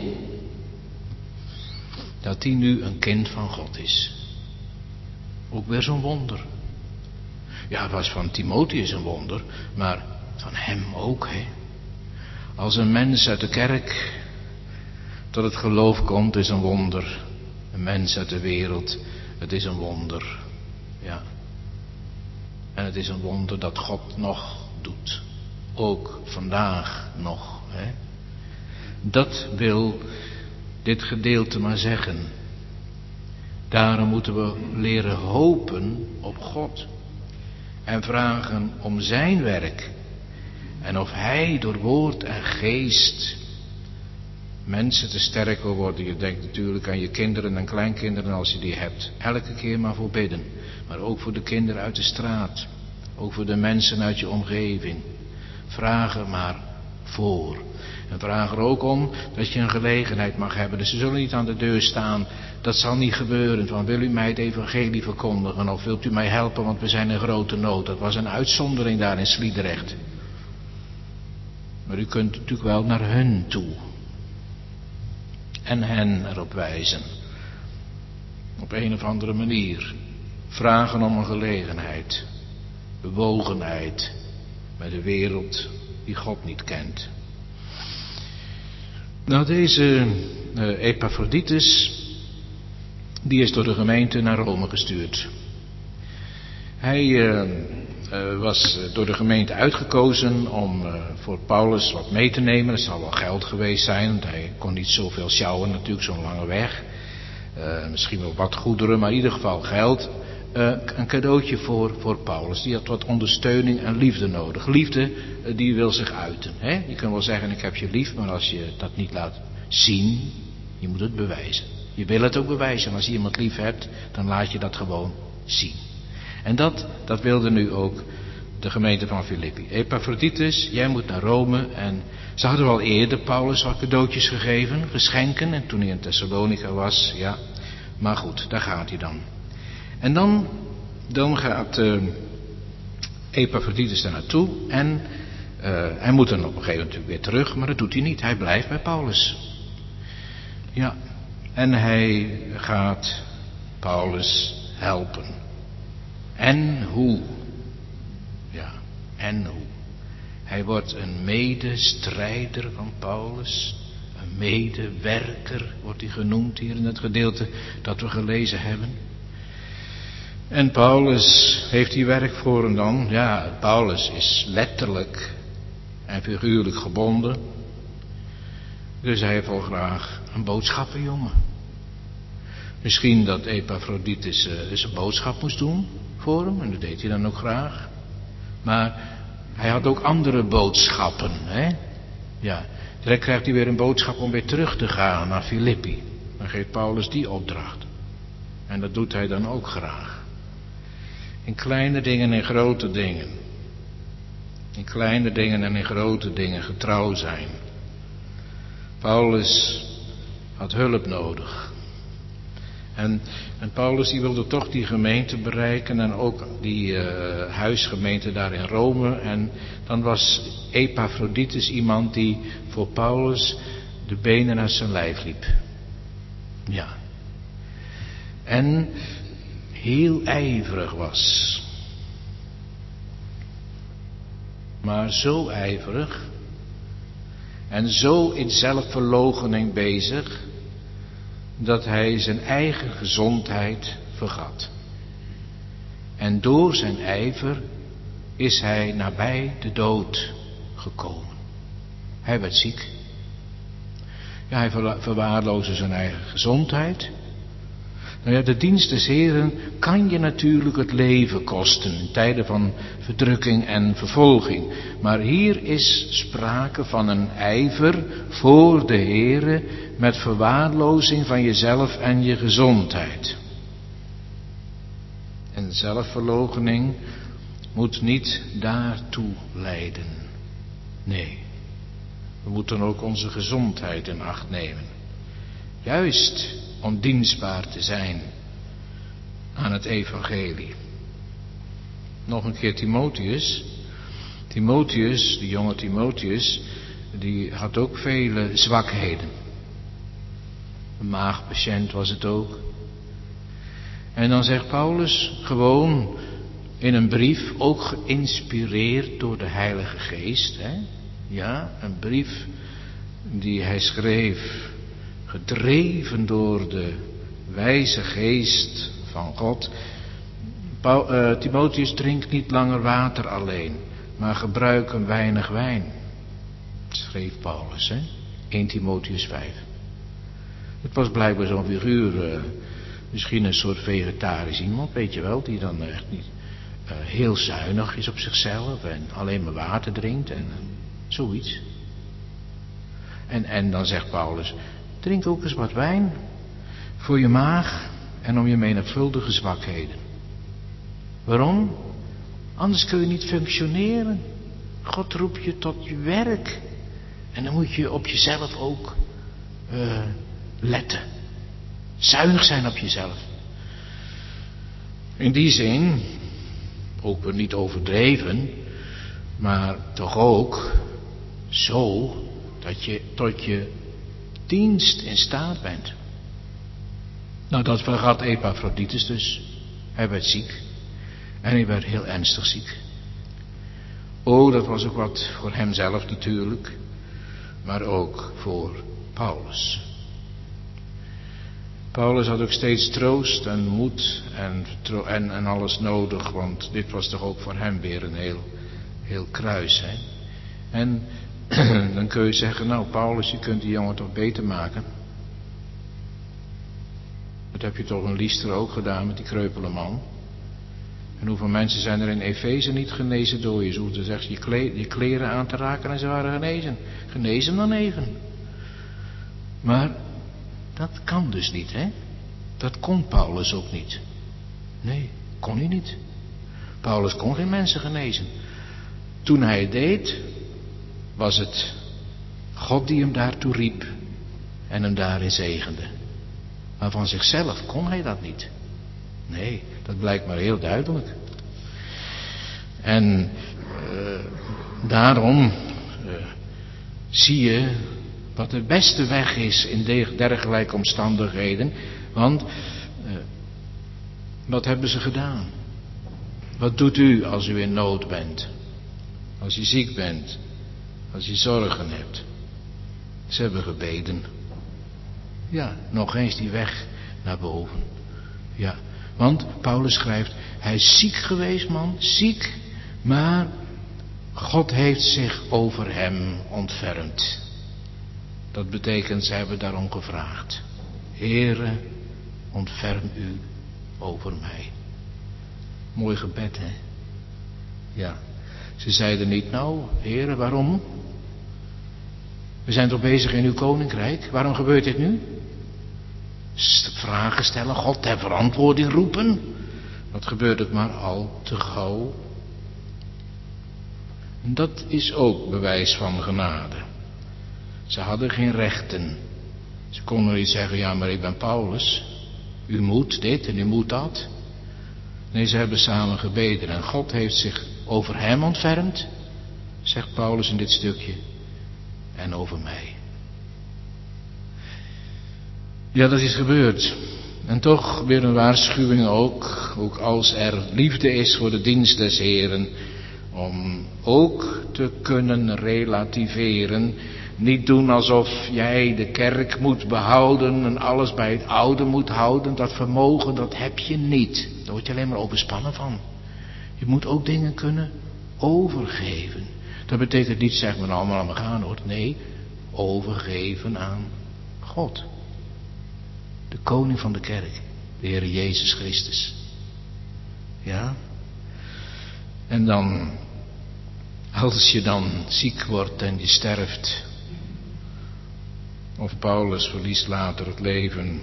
dat die nu een kind van God is. Ook weer zo'n wonder. Ja, het was van Timotheus een wonder, maar van hem ook, hè. Als een mens uit de kerk tot het geloof komt, is een wonder. Een mens uit de wereld, het is een wonder. Ja. En het is een wonder dat God nog doet. Ook vandaag nog, hè. Dat wil dit gedeelte maar zeggen. Daarom moeten we leren hopen op God. En vragen om zijn werk. En of hij door woord en geest mensen te sterk wil worden. Je denkt natuurlijk aan je kinderen en kleinkinderen als je die hebt. Elke keer maar voor bidden. Maar ook voor de kinderen uit de straat. Ook voor de mensen uit je omgeving. Vraag er maar voor. En vraag er ook om dat je een gelegenheid mag hebben. Dus ze zullen niet aan de deur staan. Dat zal niet gebeuren. Van wil u mij het evangelie verkondigen? Of wilt u mij helpen, want we zijn in grote nood. Dat was een uitzondering daar in Sliedrecht. Maar u kunt natuurlijk wel naar hun toe. En hen erop wijzen. Op een of andere manier. Vragen om een gelegenheid. Bewogenheid. Met de wereld die God niet kent. Nou, deze uh, Epaphroditus, die is door de gemeente naar Rome gestuurd. Hij uh, uh, was door de gemeente uitgekozen om uh, voor Paulus wat mee te nemen. Dat zal wel geld geweest zijn, want hij kon niet zoveel sjouwen natuurlijk, zo'n lange weg. Uh, misschien wel wat goederen, maar in ieder geval geld. uh, een cadeautje voor, voor Paulus. Die had wat ondersteuning en liefde nodig. Liefde uh, die wil zich uiten. Hè? Je kunt wel zeggen ik heb je lief, maar als je dat niet laat zien, je moet het bewijzen. Je wil het ook bewijzen. En als je iemand lief hebt, dan laat je dat gewoon zien. En dat, dat wilde nu ook de gemeente van Filippi. Epaphroditus, jij moet naar Rome. En ze hadden al eerder Paulus wat cadeautjes gegeven, geschenken. En toen hij in Thessalonica was, ja. Maar goed, daar gaat hij dan. En dan, dan gaat uh, Epaphroditus daar naartoe. En uh, hij moet dan op een gegeven moment natuurlijk weer terug. Maar dat doet hij niet. Hij blijft bij Paulus. Ja. En hij gaat Paulus helpen. En hoe? Ja, en hoe? Hij wordt een medestrijder van Paulus. Een medewerker wordt hij genoemd hier in het gedeelte dat we gelezen hebben. En Paulus heeft die werk voor hem dan. Ja, Paulus is letterlijk en figuurlijk gebonden. Dus hij heeft wel graag een boodschappenjongen. Misschien dat Epaphroditus uh, eens een boodschap moest doen voor hem. En dat deed hij dan ook graag. Maar hij had ook andere boodschappen. Hè? Ja, direct krijgt hij weer een boodschap om weer terug te gaan naar Filippi. Dan geeft Paulus die opdracht. En dat doet hij dan ook graag. In kleine dingen en grote dingen. In kleine dingen en in grote dingen getrouw zijn. Paulus had hulp nodig. En, en Paulus die wilde toch die gemeente bereiken en ook die uh, huisgemeente daar in Rome. En dan was Epaphroditus iemand die voor Paulus de benen uit zijn lijf liep. Ja. En heel ijverig was. Maar zo ijverig en zo in zelfverloochening bezig, dat hij zijn eigen gezondheid vergat. En door zijn ijver is hij nabij de dood gekomen. Hij werd ziek. Ja, hij verwaarloosde zijn eigen gezondheid. Nou ja, de dienst des Heren kan je natuurlijk het leven kosten in tijden van verdrukking en vervolging. Maar hier is sprake van een ijver voor de Heren met verwaarlozing van jezelf en je gezondheid. En zelfverloochening moet niet daartoe leiden. Nee, we moeten ook onze gezondheid in acht nemen. Juist om dienstbaar te zijn aan het evangelie. Nog een keer Timotheus. Timotheus, de jonge Timotheus, die had ook vele zwakheden. Een maagpatiënt was het ook. En dan zegt Paulus gewoon in een brief, ook geïnspireerd door de Heilige Geest. Hè? Ja, een brief die hij schreef, gedreven door de wijze geest van God. Paul, uh, Timotheus, drinkt niet langer water alleen, maar gebruik een weinig wijn. Schreef Paulus, hè? eerste Timotheus vijf. Het was blijkbaar zo'n figuur, uh, misschien een soort vegetarisch iemand, weet je wel, die dan echt niet uh, heel zuinig is op zichzelf en alleen maar water drinkt en uh, zoiets. En, en dan zegt Paulus, drink ook eens wat wijn voor je maag en om je menigvuldige zwakheden. Waarom? Anders kun je niet functioneren. God roept je tot je werk. En dan moet je op jezelf ook uh, letten. Zuinig zijn op jezelf. In die zin, ook weer niet overdreven, maar toch ook zo dat je tot je dienst in staat bent. Nou, dat vergat Epaphroditus dus. Hij werd ziek. En hij werd heel ernstig ziek. Oh, dat was ook wat voor hemzelf natuurlijk. Maar ook voor Paulus. Paulus had ook steeds troost en moed en, en, en alles nodig. Want dit was toch ook voor hem weer een heel, heel kruis. Hè? En dan kun je zeggen, nou Paulus, je kunt die jongen toch beter maken. Dat heb je toch een Liester ook gedaan met die kreupele man. En hoeveel mensen zijn er in Efeze niet genezen door je? Ze hoefden slechts je, kle- je kleren aan te raken en ze waren genezen. Genezen dan even. Maar dat kan dus niet, hè? Dat kon Paulus ook niet. Nee, kon hij niet. Paulus kon geen mensen genezen. Toen hij het deed, was het God die hem daartoe riep en hem daarin zegende. Maar van zichzelf kon hij dat niet. Nee, dat blijkt maar heel duidelijk. En uh, daarom uh, zie je wat de beste weg is in dergelijke omstandigheden. Want uh, wat hebben ze gedaan? Wat doet u als u in nood bent? Als je ziek bent? Als je zorgen hebt? Ze hebben gebeden. Ja, nog eens die weg naar boven. Ja, want Paulus schrijft, hij is ziek geweest, man, ziek, maar God heeft zich over hem ontfermd. Dat betekent, ze hebben daarom gevraagd. Heere, ontferm u over mij. Mooi gebed, hè? Ja. Ze zeiden niet, nou, Heere, waarom? We zijn toch bezig in uw koninkrijk? Waarom gebeurt dit nu? Vragen stellen, God ter verantwoording roepen. Dat gebeurt het maar al te gauw. En dat is ook bewijs van genade. Ze hadden geen rechten. Ze konden niet zeggen, ja, maar ik ben Paulus. U moet dit en u moet dat. Nee, ze hebben samen gebeden en God heeft zich over hem ontfermd, zegt Paulus in dit stukje, en over mij. Ja, dat is gebeurd. En toch weer een waarschuwing ook, ook als er liefde is voor de dienst des Heren, om ook te kunnen relativeren. Niet doen alsof jij de kerk moet behouden en alles bij het oude moet houden. Dat vermogen, dat heb je niet. Daar word je alleen maar overspannen van. Je moet ook dingen kunnen overgeven. Dat betekent niet, zeg maar, allemaal aan me gaan hoor. Nee, overgeven aan God. De koning van de kerk. De Heer Jezus Christus. Ja. En dan, als je dan ziek wordt en je sterft. Of Paulus verliest later het leven.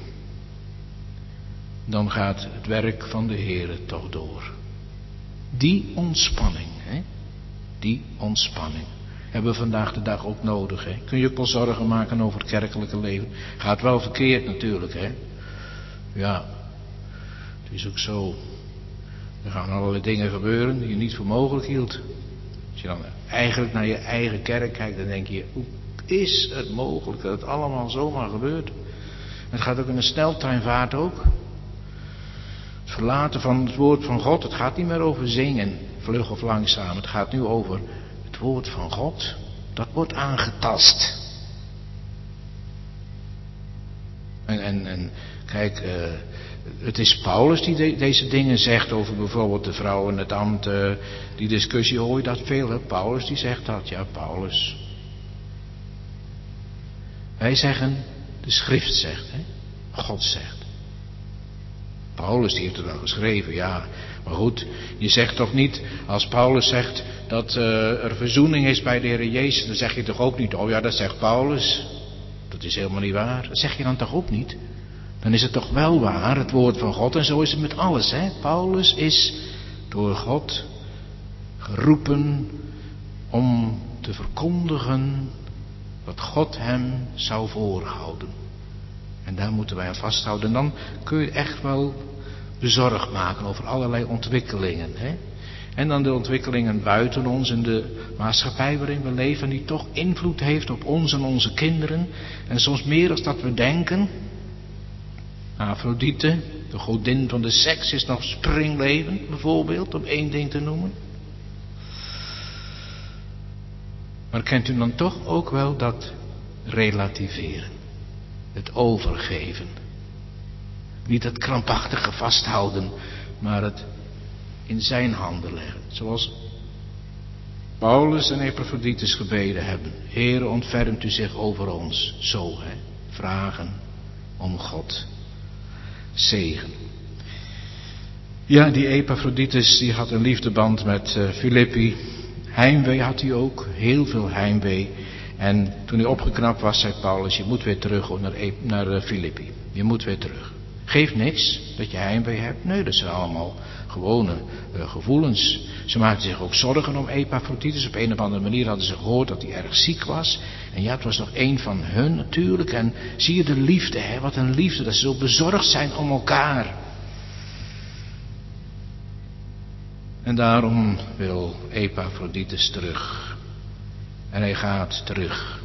Dan gaat het werk van de Heere toch door. Die ontspanning, hè? Die ontspanning hebben we vandaag de dag ook nodig, hè? Kun je ook wel zorgen maken over het kerkelijke leven? Gaat wel verkeerd natuurlijk, hè? Ja, het is ook zo. Er gaan allerlei dingen gebeuren die je niet voor mogelijk hield. Als je dan eigenlijk naar je eigen kerk kijkt, dan denk je, hoe is het mogelijk dat het allemaal zomaar gebeurt? Het gaat ook in een sneltreinvaart ook. Het verlaten van het woord van God, het gaat niet meer over zingen, vlug of langzaam. Het gaat nu over het woord van God, dat wordt aangetast. En, en, en kijk, uh, het is Paulus die de, deze dingen zegt over bijvoorbeeld de vrouw in het ambt. Uh, die discussie hoor je dat veel, hè? Paulus die zegt dat, ja, Paulus. Wij zeggen, de schrift zegt, hè? God zegt. Paulus die heeft het dan geschreven, ja. Maar goed, je zegt toch niet, als Paulus zegt dat uh, er verzoening is bij de Heer Jezus, dan zeg je toch ook niet, oh ja, dat zegt Paulus. Dat is helemaal niet waar. Dat zeg je dan toch ook niet? Dan is het toch wel waar, het woord van God. En zo is het met alles, hè. Paulus is door God geroepen om te verkondigen wat God hem zou voorhouden. En daar moeten wij aan vasthouden. En dan kun je echt wel bezorgd maken over allerlei ontwikkelingen. Hè? En dan de ontwikkelingen buiten ons in de maatschappij waarin we leven, die toch invloed heeft op ons en onze kinderen. En soms meer dan dat we denken. Afrodite, de godin van de seks, is nog springleven bijvoorbeeld, om één ding te noemen. Maar kent u dan toch ook wel dat relativeren? Het overgeven. Niet het krampachtige vasthouden, maar het in zijn handen leggen. Zoals Paulus en Epaphroditus gebeden hebben. Heere, ontfermt u zich over ons. Zo, hè. Vragen om God. Zegen. Ja, die Epaphroditus die had een liefdeband met uh, Filippi. Heimwee had hij ook, heel veel heimwee. En toen hij opgeknapt was, zei Paulus, je moet weer terug naar, naar uh, Filippi. Je moet weer terug. Geeft niks dat je heimwee hebt. Nee, dat zijn allemaal gewone uh, gevoelens. Ze maakten zich ook zorgen om Epaphroditus. Op een of andere manier hadden ze gehoord dat hij erg ziek was. En ja, het was nog één van hun natuurlijk. En zie je de liefde, hè? Wat een liefde, dat ze zo bezorgd zijn om elkaar. En daarom wil Epaphroditus terug. En hij gaat terug.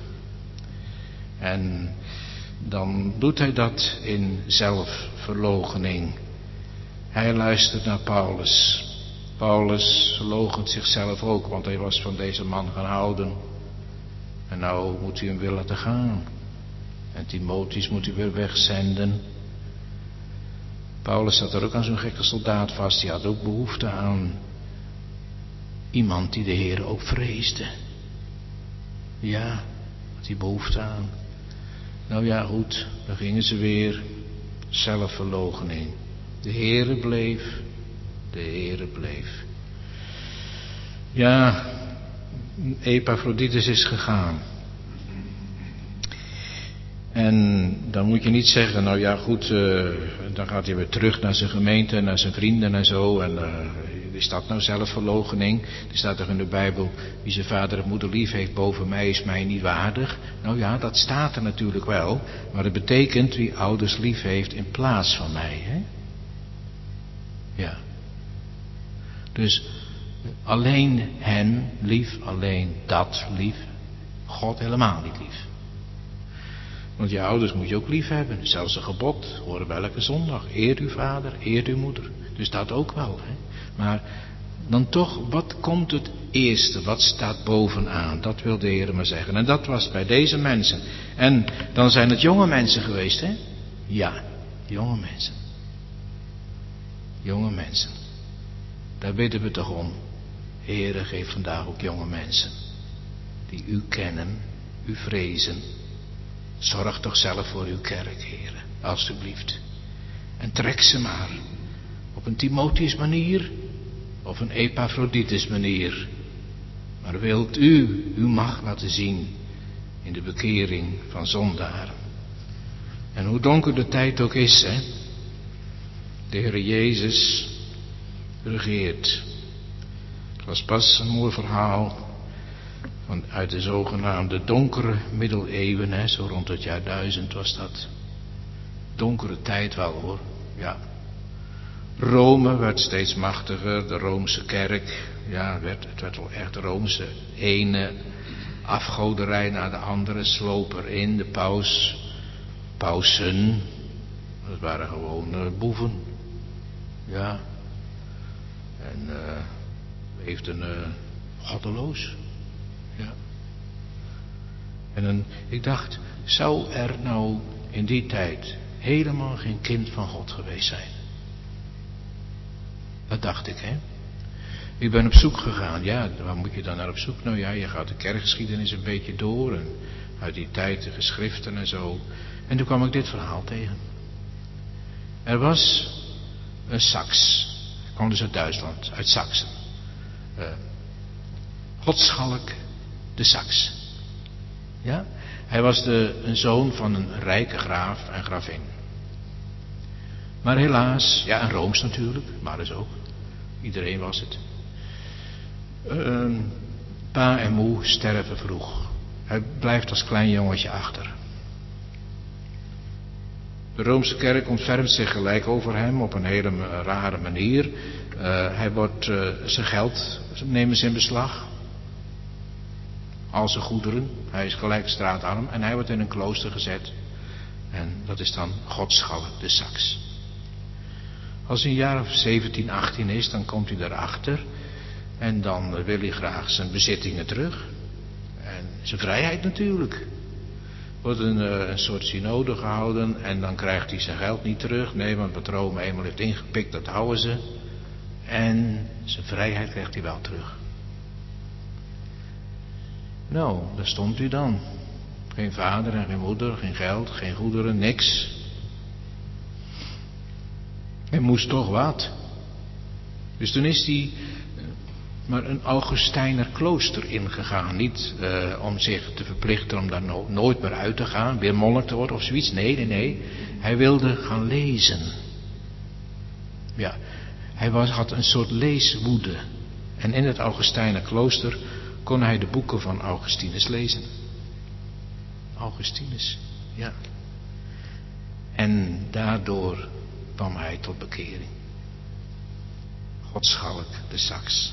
En dan doet hij dat in zelfverloochening. Hij luistert naar Paulus. Paulus verloochent zichzelf ook, want hij was van deze man gaan houden. En nou moet hij hem weer laten gaan. En Timotheus moet hij weer wegzenden. Paulus zat er ook aan zo'n gekke soldaat vast. Die had ook behoefte aan iemand die de Heer ook vreesde. Ja, had hij behoefte aan. Nou ja, goed, dan gingen ze weer. Zelfverloochening. De Heere bleef. De Heere bleef. Ja, Epaphroditus is gegaan. En dan moet je niet zeggen, nou ja goed, uh, dan gaat hij weer terug naar zijn gemeente en naar zijn vrienden en zo. En uh, is dat nou zelfverloochening? Er staat toch in de Bijbel, wie zijn vader en moeder lief heeft boven mij is mij niet waardig. Nou ja, dat staat er natuurlijk wel. Maar het betekent wie ouders lief heeft in plaats van mij. Hè? Ja. Dus alleen hen lief, alleen dat lief. God helemaal niet lief. Want je ouders moet je ook lief hebben. Zelfs een gebod horen we elke zondag. Eer uw vader, eer uw moeder. Dus dat ook wel. Hè? Maar dan toch, wat komt het eerste? Wat staat bovenaan? Dat wil de Heer maar zeggen. En dat was bij deze mensen. En dan zijn het jonge mensen geweest, hè? Ja, jonge mensen. Jonge mensen. Daar bidden we toch om. Heere, geef vandaag ook jonge mensen. Die u kennen, u vrezen. Zorg toch zelf voor uw kerk, Heere, alstublieft. En trek ze maar. Op een Timotheus manier. Of een Epaphroditus manier. Maar wilt u uw macht laten zien. In de bekering van zondaren. En hoe donker de tijd ook is, hè. De Heer Jezus regeert. Het was pas een mooi verhaal. Van uit de zogenaamde donkere middeleeuwen, hè, zo rond het jaar duizend was dat. Donkere tijd wel hoor, ja. Rome werd steeds machtiger, de Roomse kerk, ja, werd, het werd wel echt Roomse. Ene afgoderij naar de andere sloop erin, de paus, pausen, dat waren gewoon uh, boeven, ja. En uh, heeft een uh, goddeloos. Ja. En een, ik dacht, zou er nou in die tijd helemaal geen kind van God geweest zijn? Dat dacht ik, hè. Ik ben op zoek gegaan. Ja, waar moet je dan naar op zoek? Nou ja, je gaat de kerkgeschiedenis een beetje door. En uit die tijd de geschriften en zo. En toen kwam ik dit verhaal tegen. Er was een Saks. Hij kwam dus uit Duitsland, uit Saksen. Uh, Godschalk de Saks. Ja? Hij was de, een zoon van een rijke graaf en gravin. Maar helaas, ja, een Rooms natuurlijk, maar dus ook. Iedereen was het. Uh, pa en moe sterven vroeg. Hij blijft als klein jongetje achter. De Roomse kerk ontfermt zich gelijk over hem op een hele rare manier. Uh, hij wordt, uh, zijn geld nemen ze in beslag. Al zijn goederen. Hij is gelijk straatarm en hij wordt in een klooster gezet. En dat is dan Godschalk de Saks. Als hij een jaar of zeventien, achttien is, dan komt hij erachter. En dan wil hij graag zijn bezittingen terug. En zijn vrijheid natuurlijk. Er wordt een, een soort synode gehouden en dan krijgt hij zijn geld niet terug. Nee, want wat Rome eenmaal heeft ingepikt, dat houden ze. En zijn vrijheid krijgt hij wel terug. Nou, daar stond u dan. Geen vader en geen moeder, geen geld, geen goederen, niks. Hij moest toch wat. Dus toen is hij maar een Augustijner klooster ingegaan. Niet uh, om zich te verplichten om daar no- nooit meer uit te gaan, weer monnik te worden of zoiets. Nee, nee, nee. Hij wilde gaan lezen. Ja, hij was, had een soort leeswoede. En in het Augustijner klooster kon hij de boeken van Augustinus lezen. Augustinus, ja. En daardoor kwam hij tot bekering. Godschalk de Saks.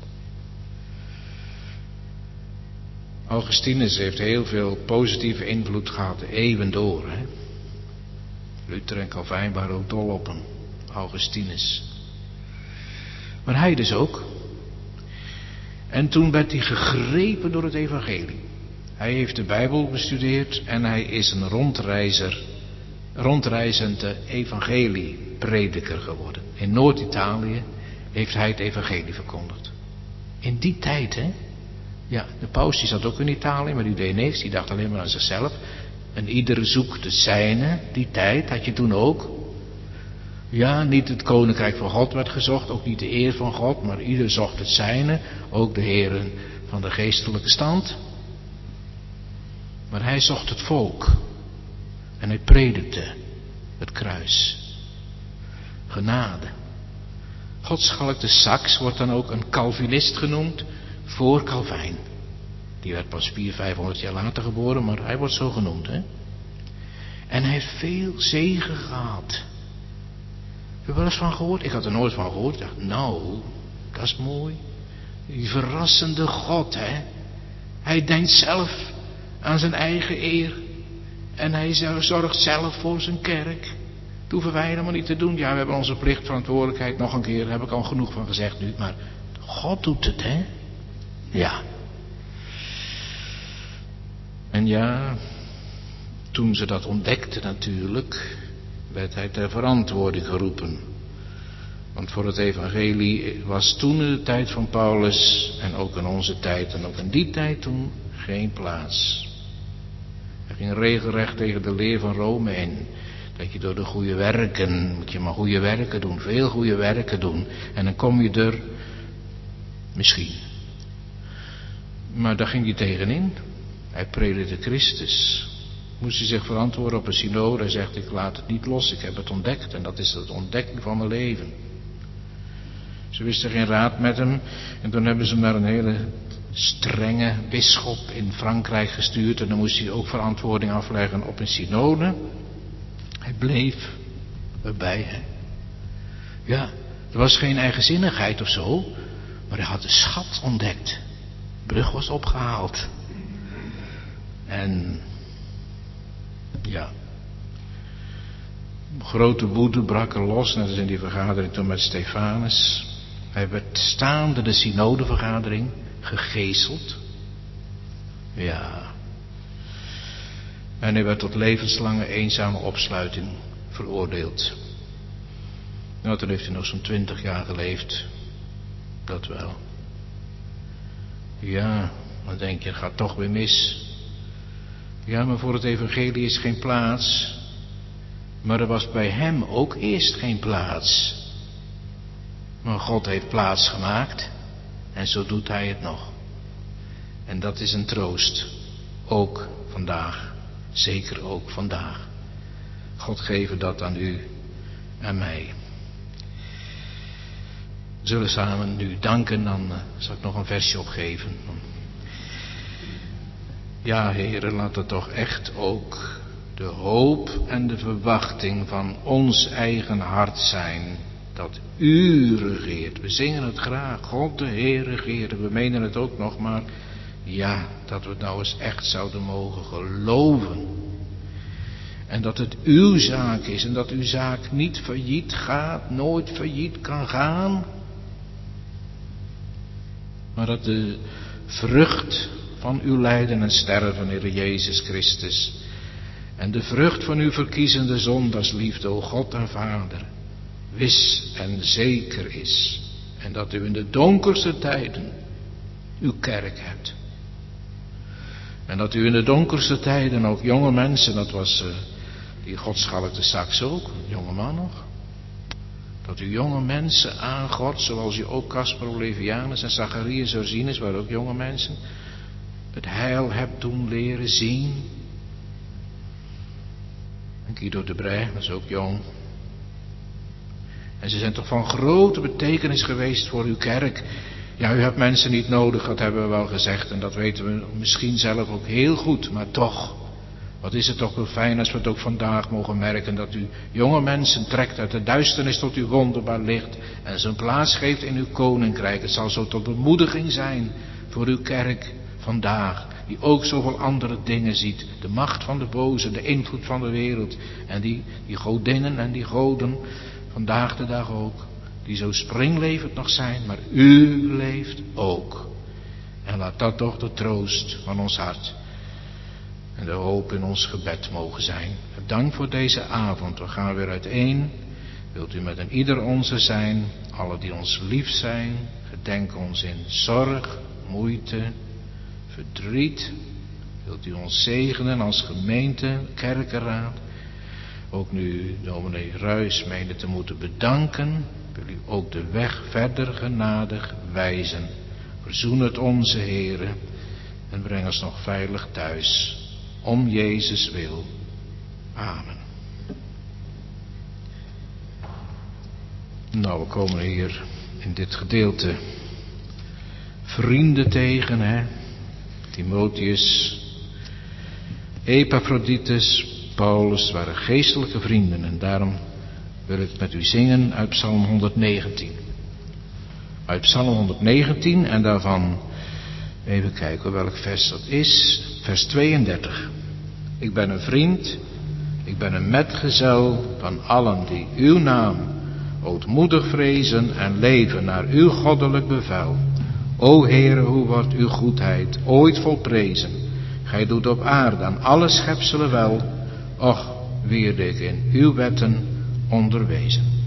Augustinus heeft heel veel positieve invloed gehad, de eeuwen door. Hè? Luther en Calvijn waren ook dol op hem. Augustinus. Maar hij dus ook. En toen werd hij gegrepen door het evangelie. Hij heeft de Bijbel bestudeerd en hij is een rondreizer, rondreizende evangelieprediker geworden. In Noord-Italië heeft hij het evangelie verkondigd. In die tijd, hè. Ja, de paus die zat ook in Italië, maar die deed niks, die dacht alleen maar aan zichzelf. En ieder zoekt het zijne, die tijd had je toen ook. Ja, niet het koninkrijk van God werd gezocht, ook niet de eer van God, maar ieder zocht het zijne, ook de heren van de geestelijke stand. Maar hij zocht het volk en hij predikte het kruis. Genade. Godschalk de Saks wordt dan ook een Calvinist genoemd voor Calvijn. Die werd pas vierhonderd, vijfhonderd jaar later geboren, maar hij wordt zo genoemd. Hè? En hij heeft veel zegen gehad. Heb je wel eens van gehoord? Ik had er nooit van gehoord. Ik dacht, nou, dat is mooi. Die verrassende God, hè. Hij denkt zelf aan zijn eigen eer. En hij zorgt zelf voor zijn kerk. Dat hoeven wij helemaal niet te doen. Ja, we hebben onze plicht, verantwoordelijkheid. Nog een keer, daar heb ik al genoeg van gezegd nu. Maar God doet het, hè. Ja. En ja, toen ze dat ontdekten natuurlijk, werd hij ter verantwoording geroepen. Want voor het evangelie was toen in de tijd van Paulus en ook in onze tijd en ook in die tijd toen geen plaats. Hij ging regelrecht tegen de leer van Rome in. Dat je door de goede werken, moet je maar goede werken doen, veel goede werken doen. En dan kom je er, misschien. Maar daar ging hij tegenin. Hij predikte Christus. Moest hij zich verantwoorden op een synode. Hij zegt, ik laat het niet los, ik heb het ontdekt. En dat is het ontdekking van mijn leven. Ze wisten geen raad met hem. En toen hebben ze hem naar een hele strenge bisschop in Frankrijk gestuurd. En dan moest hij ook verantwoording afleggen op een synode. Hij bleef erbij. Hè? Ja, er was geen eigenzinnigheid of zo. Maar hij had de schat ontdekt. De brug was opgehaald. En ja, grote woede brak er los, net als in die vergadering toen met Stefanus. Hij werd staande de synodevergadering gegezeld. Ja. En hij werd tot levenslange eenzame opsluiting veroordeeld. Nou, toen heeft hij nog zo'n twintig jaar geleefd. Dat wel. Ja, dan denk je, het gaat toch weer mis. Ja, maar voor het evangelie is geen plaats. Maar er was bij hem ook eerst geen plaats. Maar God heeft plaats gemaakt. En zo doet hij het nog. En dat is een troost. Ook vandaag. Zeker ook vandaag. God geven dat aan u en mij. We zullen samen nu danken. Dan uh, zal ik nog een versje opgeven. Ja, heren, laat het toch echt ook de hoop en de verwachting van ons eigen hart zijn. Dat u regeert. We zingen het graag. God de Heer regeert. We menen het ook nog, maar ja, dat we het nou eens echt zouden mogen geloven. En dat het uw zaak is. En dat uw zaak niet failliet gaat. Nooit failliet kan gaan. Maar dat de vrucht van uw lijden en sterven, Heer Jezus Christus. En de vrucht van uw verkiezende zondagsliefde, o God en Vader, wis en zeker is. En dat u in de donkerste tijden uw kerk hebt. En dat u in de donkerste tijden ook jonge mensen, dat was uh, die Godschalk de Saks ook, een jonge man nog. Dat u jonge mensen aan God, zoals u ook Caspar Olevianus en Zacharias Orsinus, waar ook jonge mensen, het heil hebt doen leren zien. En Guido de Brij, dat is ook jong. En ze zijn toch van grote betekenis geweest voor uw kerk. Ja, u hebt mensen niet nodig, dat hebben we wel gezegd. En dat weten we misschien zelf ook heel goed. Maar toch, wat is het toch wel fijn als we het ook vandaag mogen merken. Dat u jonge mensen trekt uit de duisternis tot uw wonderbaar licht. En ze een plaats geeft in uw koninkrijk. Het zal zo tot bemoediging zijn voor uw kerk vandaag. Die ook zoveel andere dingen ziet. De macht van de boze, de invloed van de wereld. En die, die godinnen en die goden. Vandaag de dag ook. Die zo springlevend nog zijn. Maar u leeft ook. En laat dat toch de troost van ons hart. En de hoop in ons gebed mogen zijn. Dank voor deze avond. We gaan weer uiteen. Wilt u met een ieder onze zijn. Alle die ons lief zijn. Gedenk ons in zorg, moeite, verdriet. Wilt u ons zegenen als gemeente, kerkenraad. Ook nu dominee Ruijs meende te moeten bedanken. Wil u ook de weg verder genadig wijzen. Verzoen het onze Heere. En breng ons nog veilig thuis. Om Jezus wil. Amen. Nou, we komen hier in dit gedeelte vrienden tegen, hè. Timotheus, Epaphroditus, Paulus waren geestelijke vrienden. En daarom wil ik met u zingen uit Psalm honderdnegentien. Uit Psalm honderdnegentien en daarvan, even kijken welk vers dat is, vers tweeëndertig. Ik ben een vriend, ik ben een metgezel van allen die uw naam ootmoedig vrezen en leven naar uw goddelijk bevel. O Heere, hoe wordt uw goedheid ooit volprezen? Gij doet op aarde aan alle schepselen wel. Och, wierde ik in uw wetten onderwezen.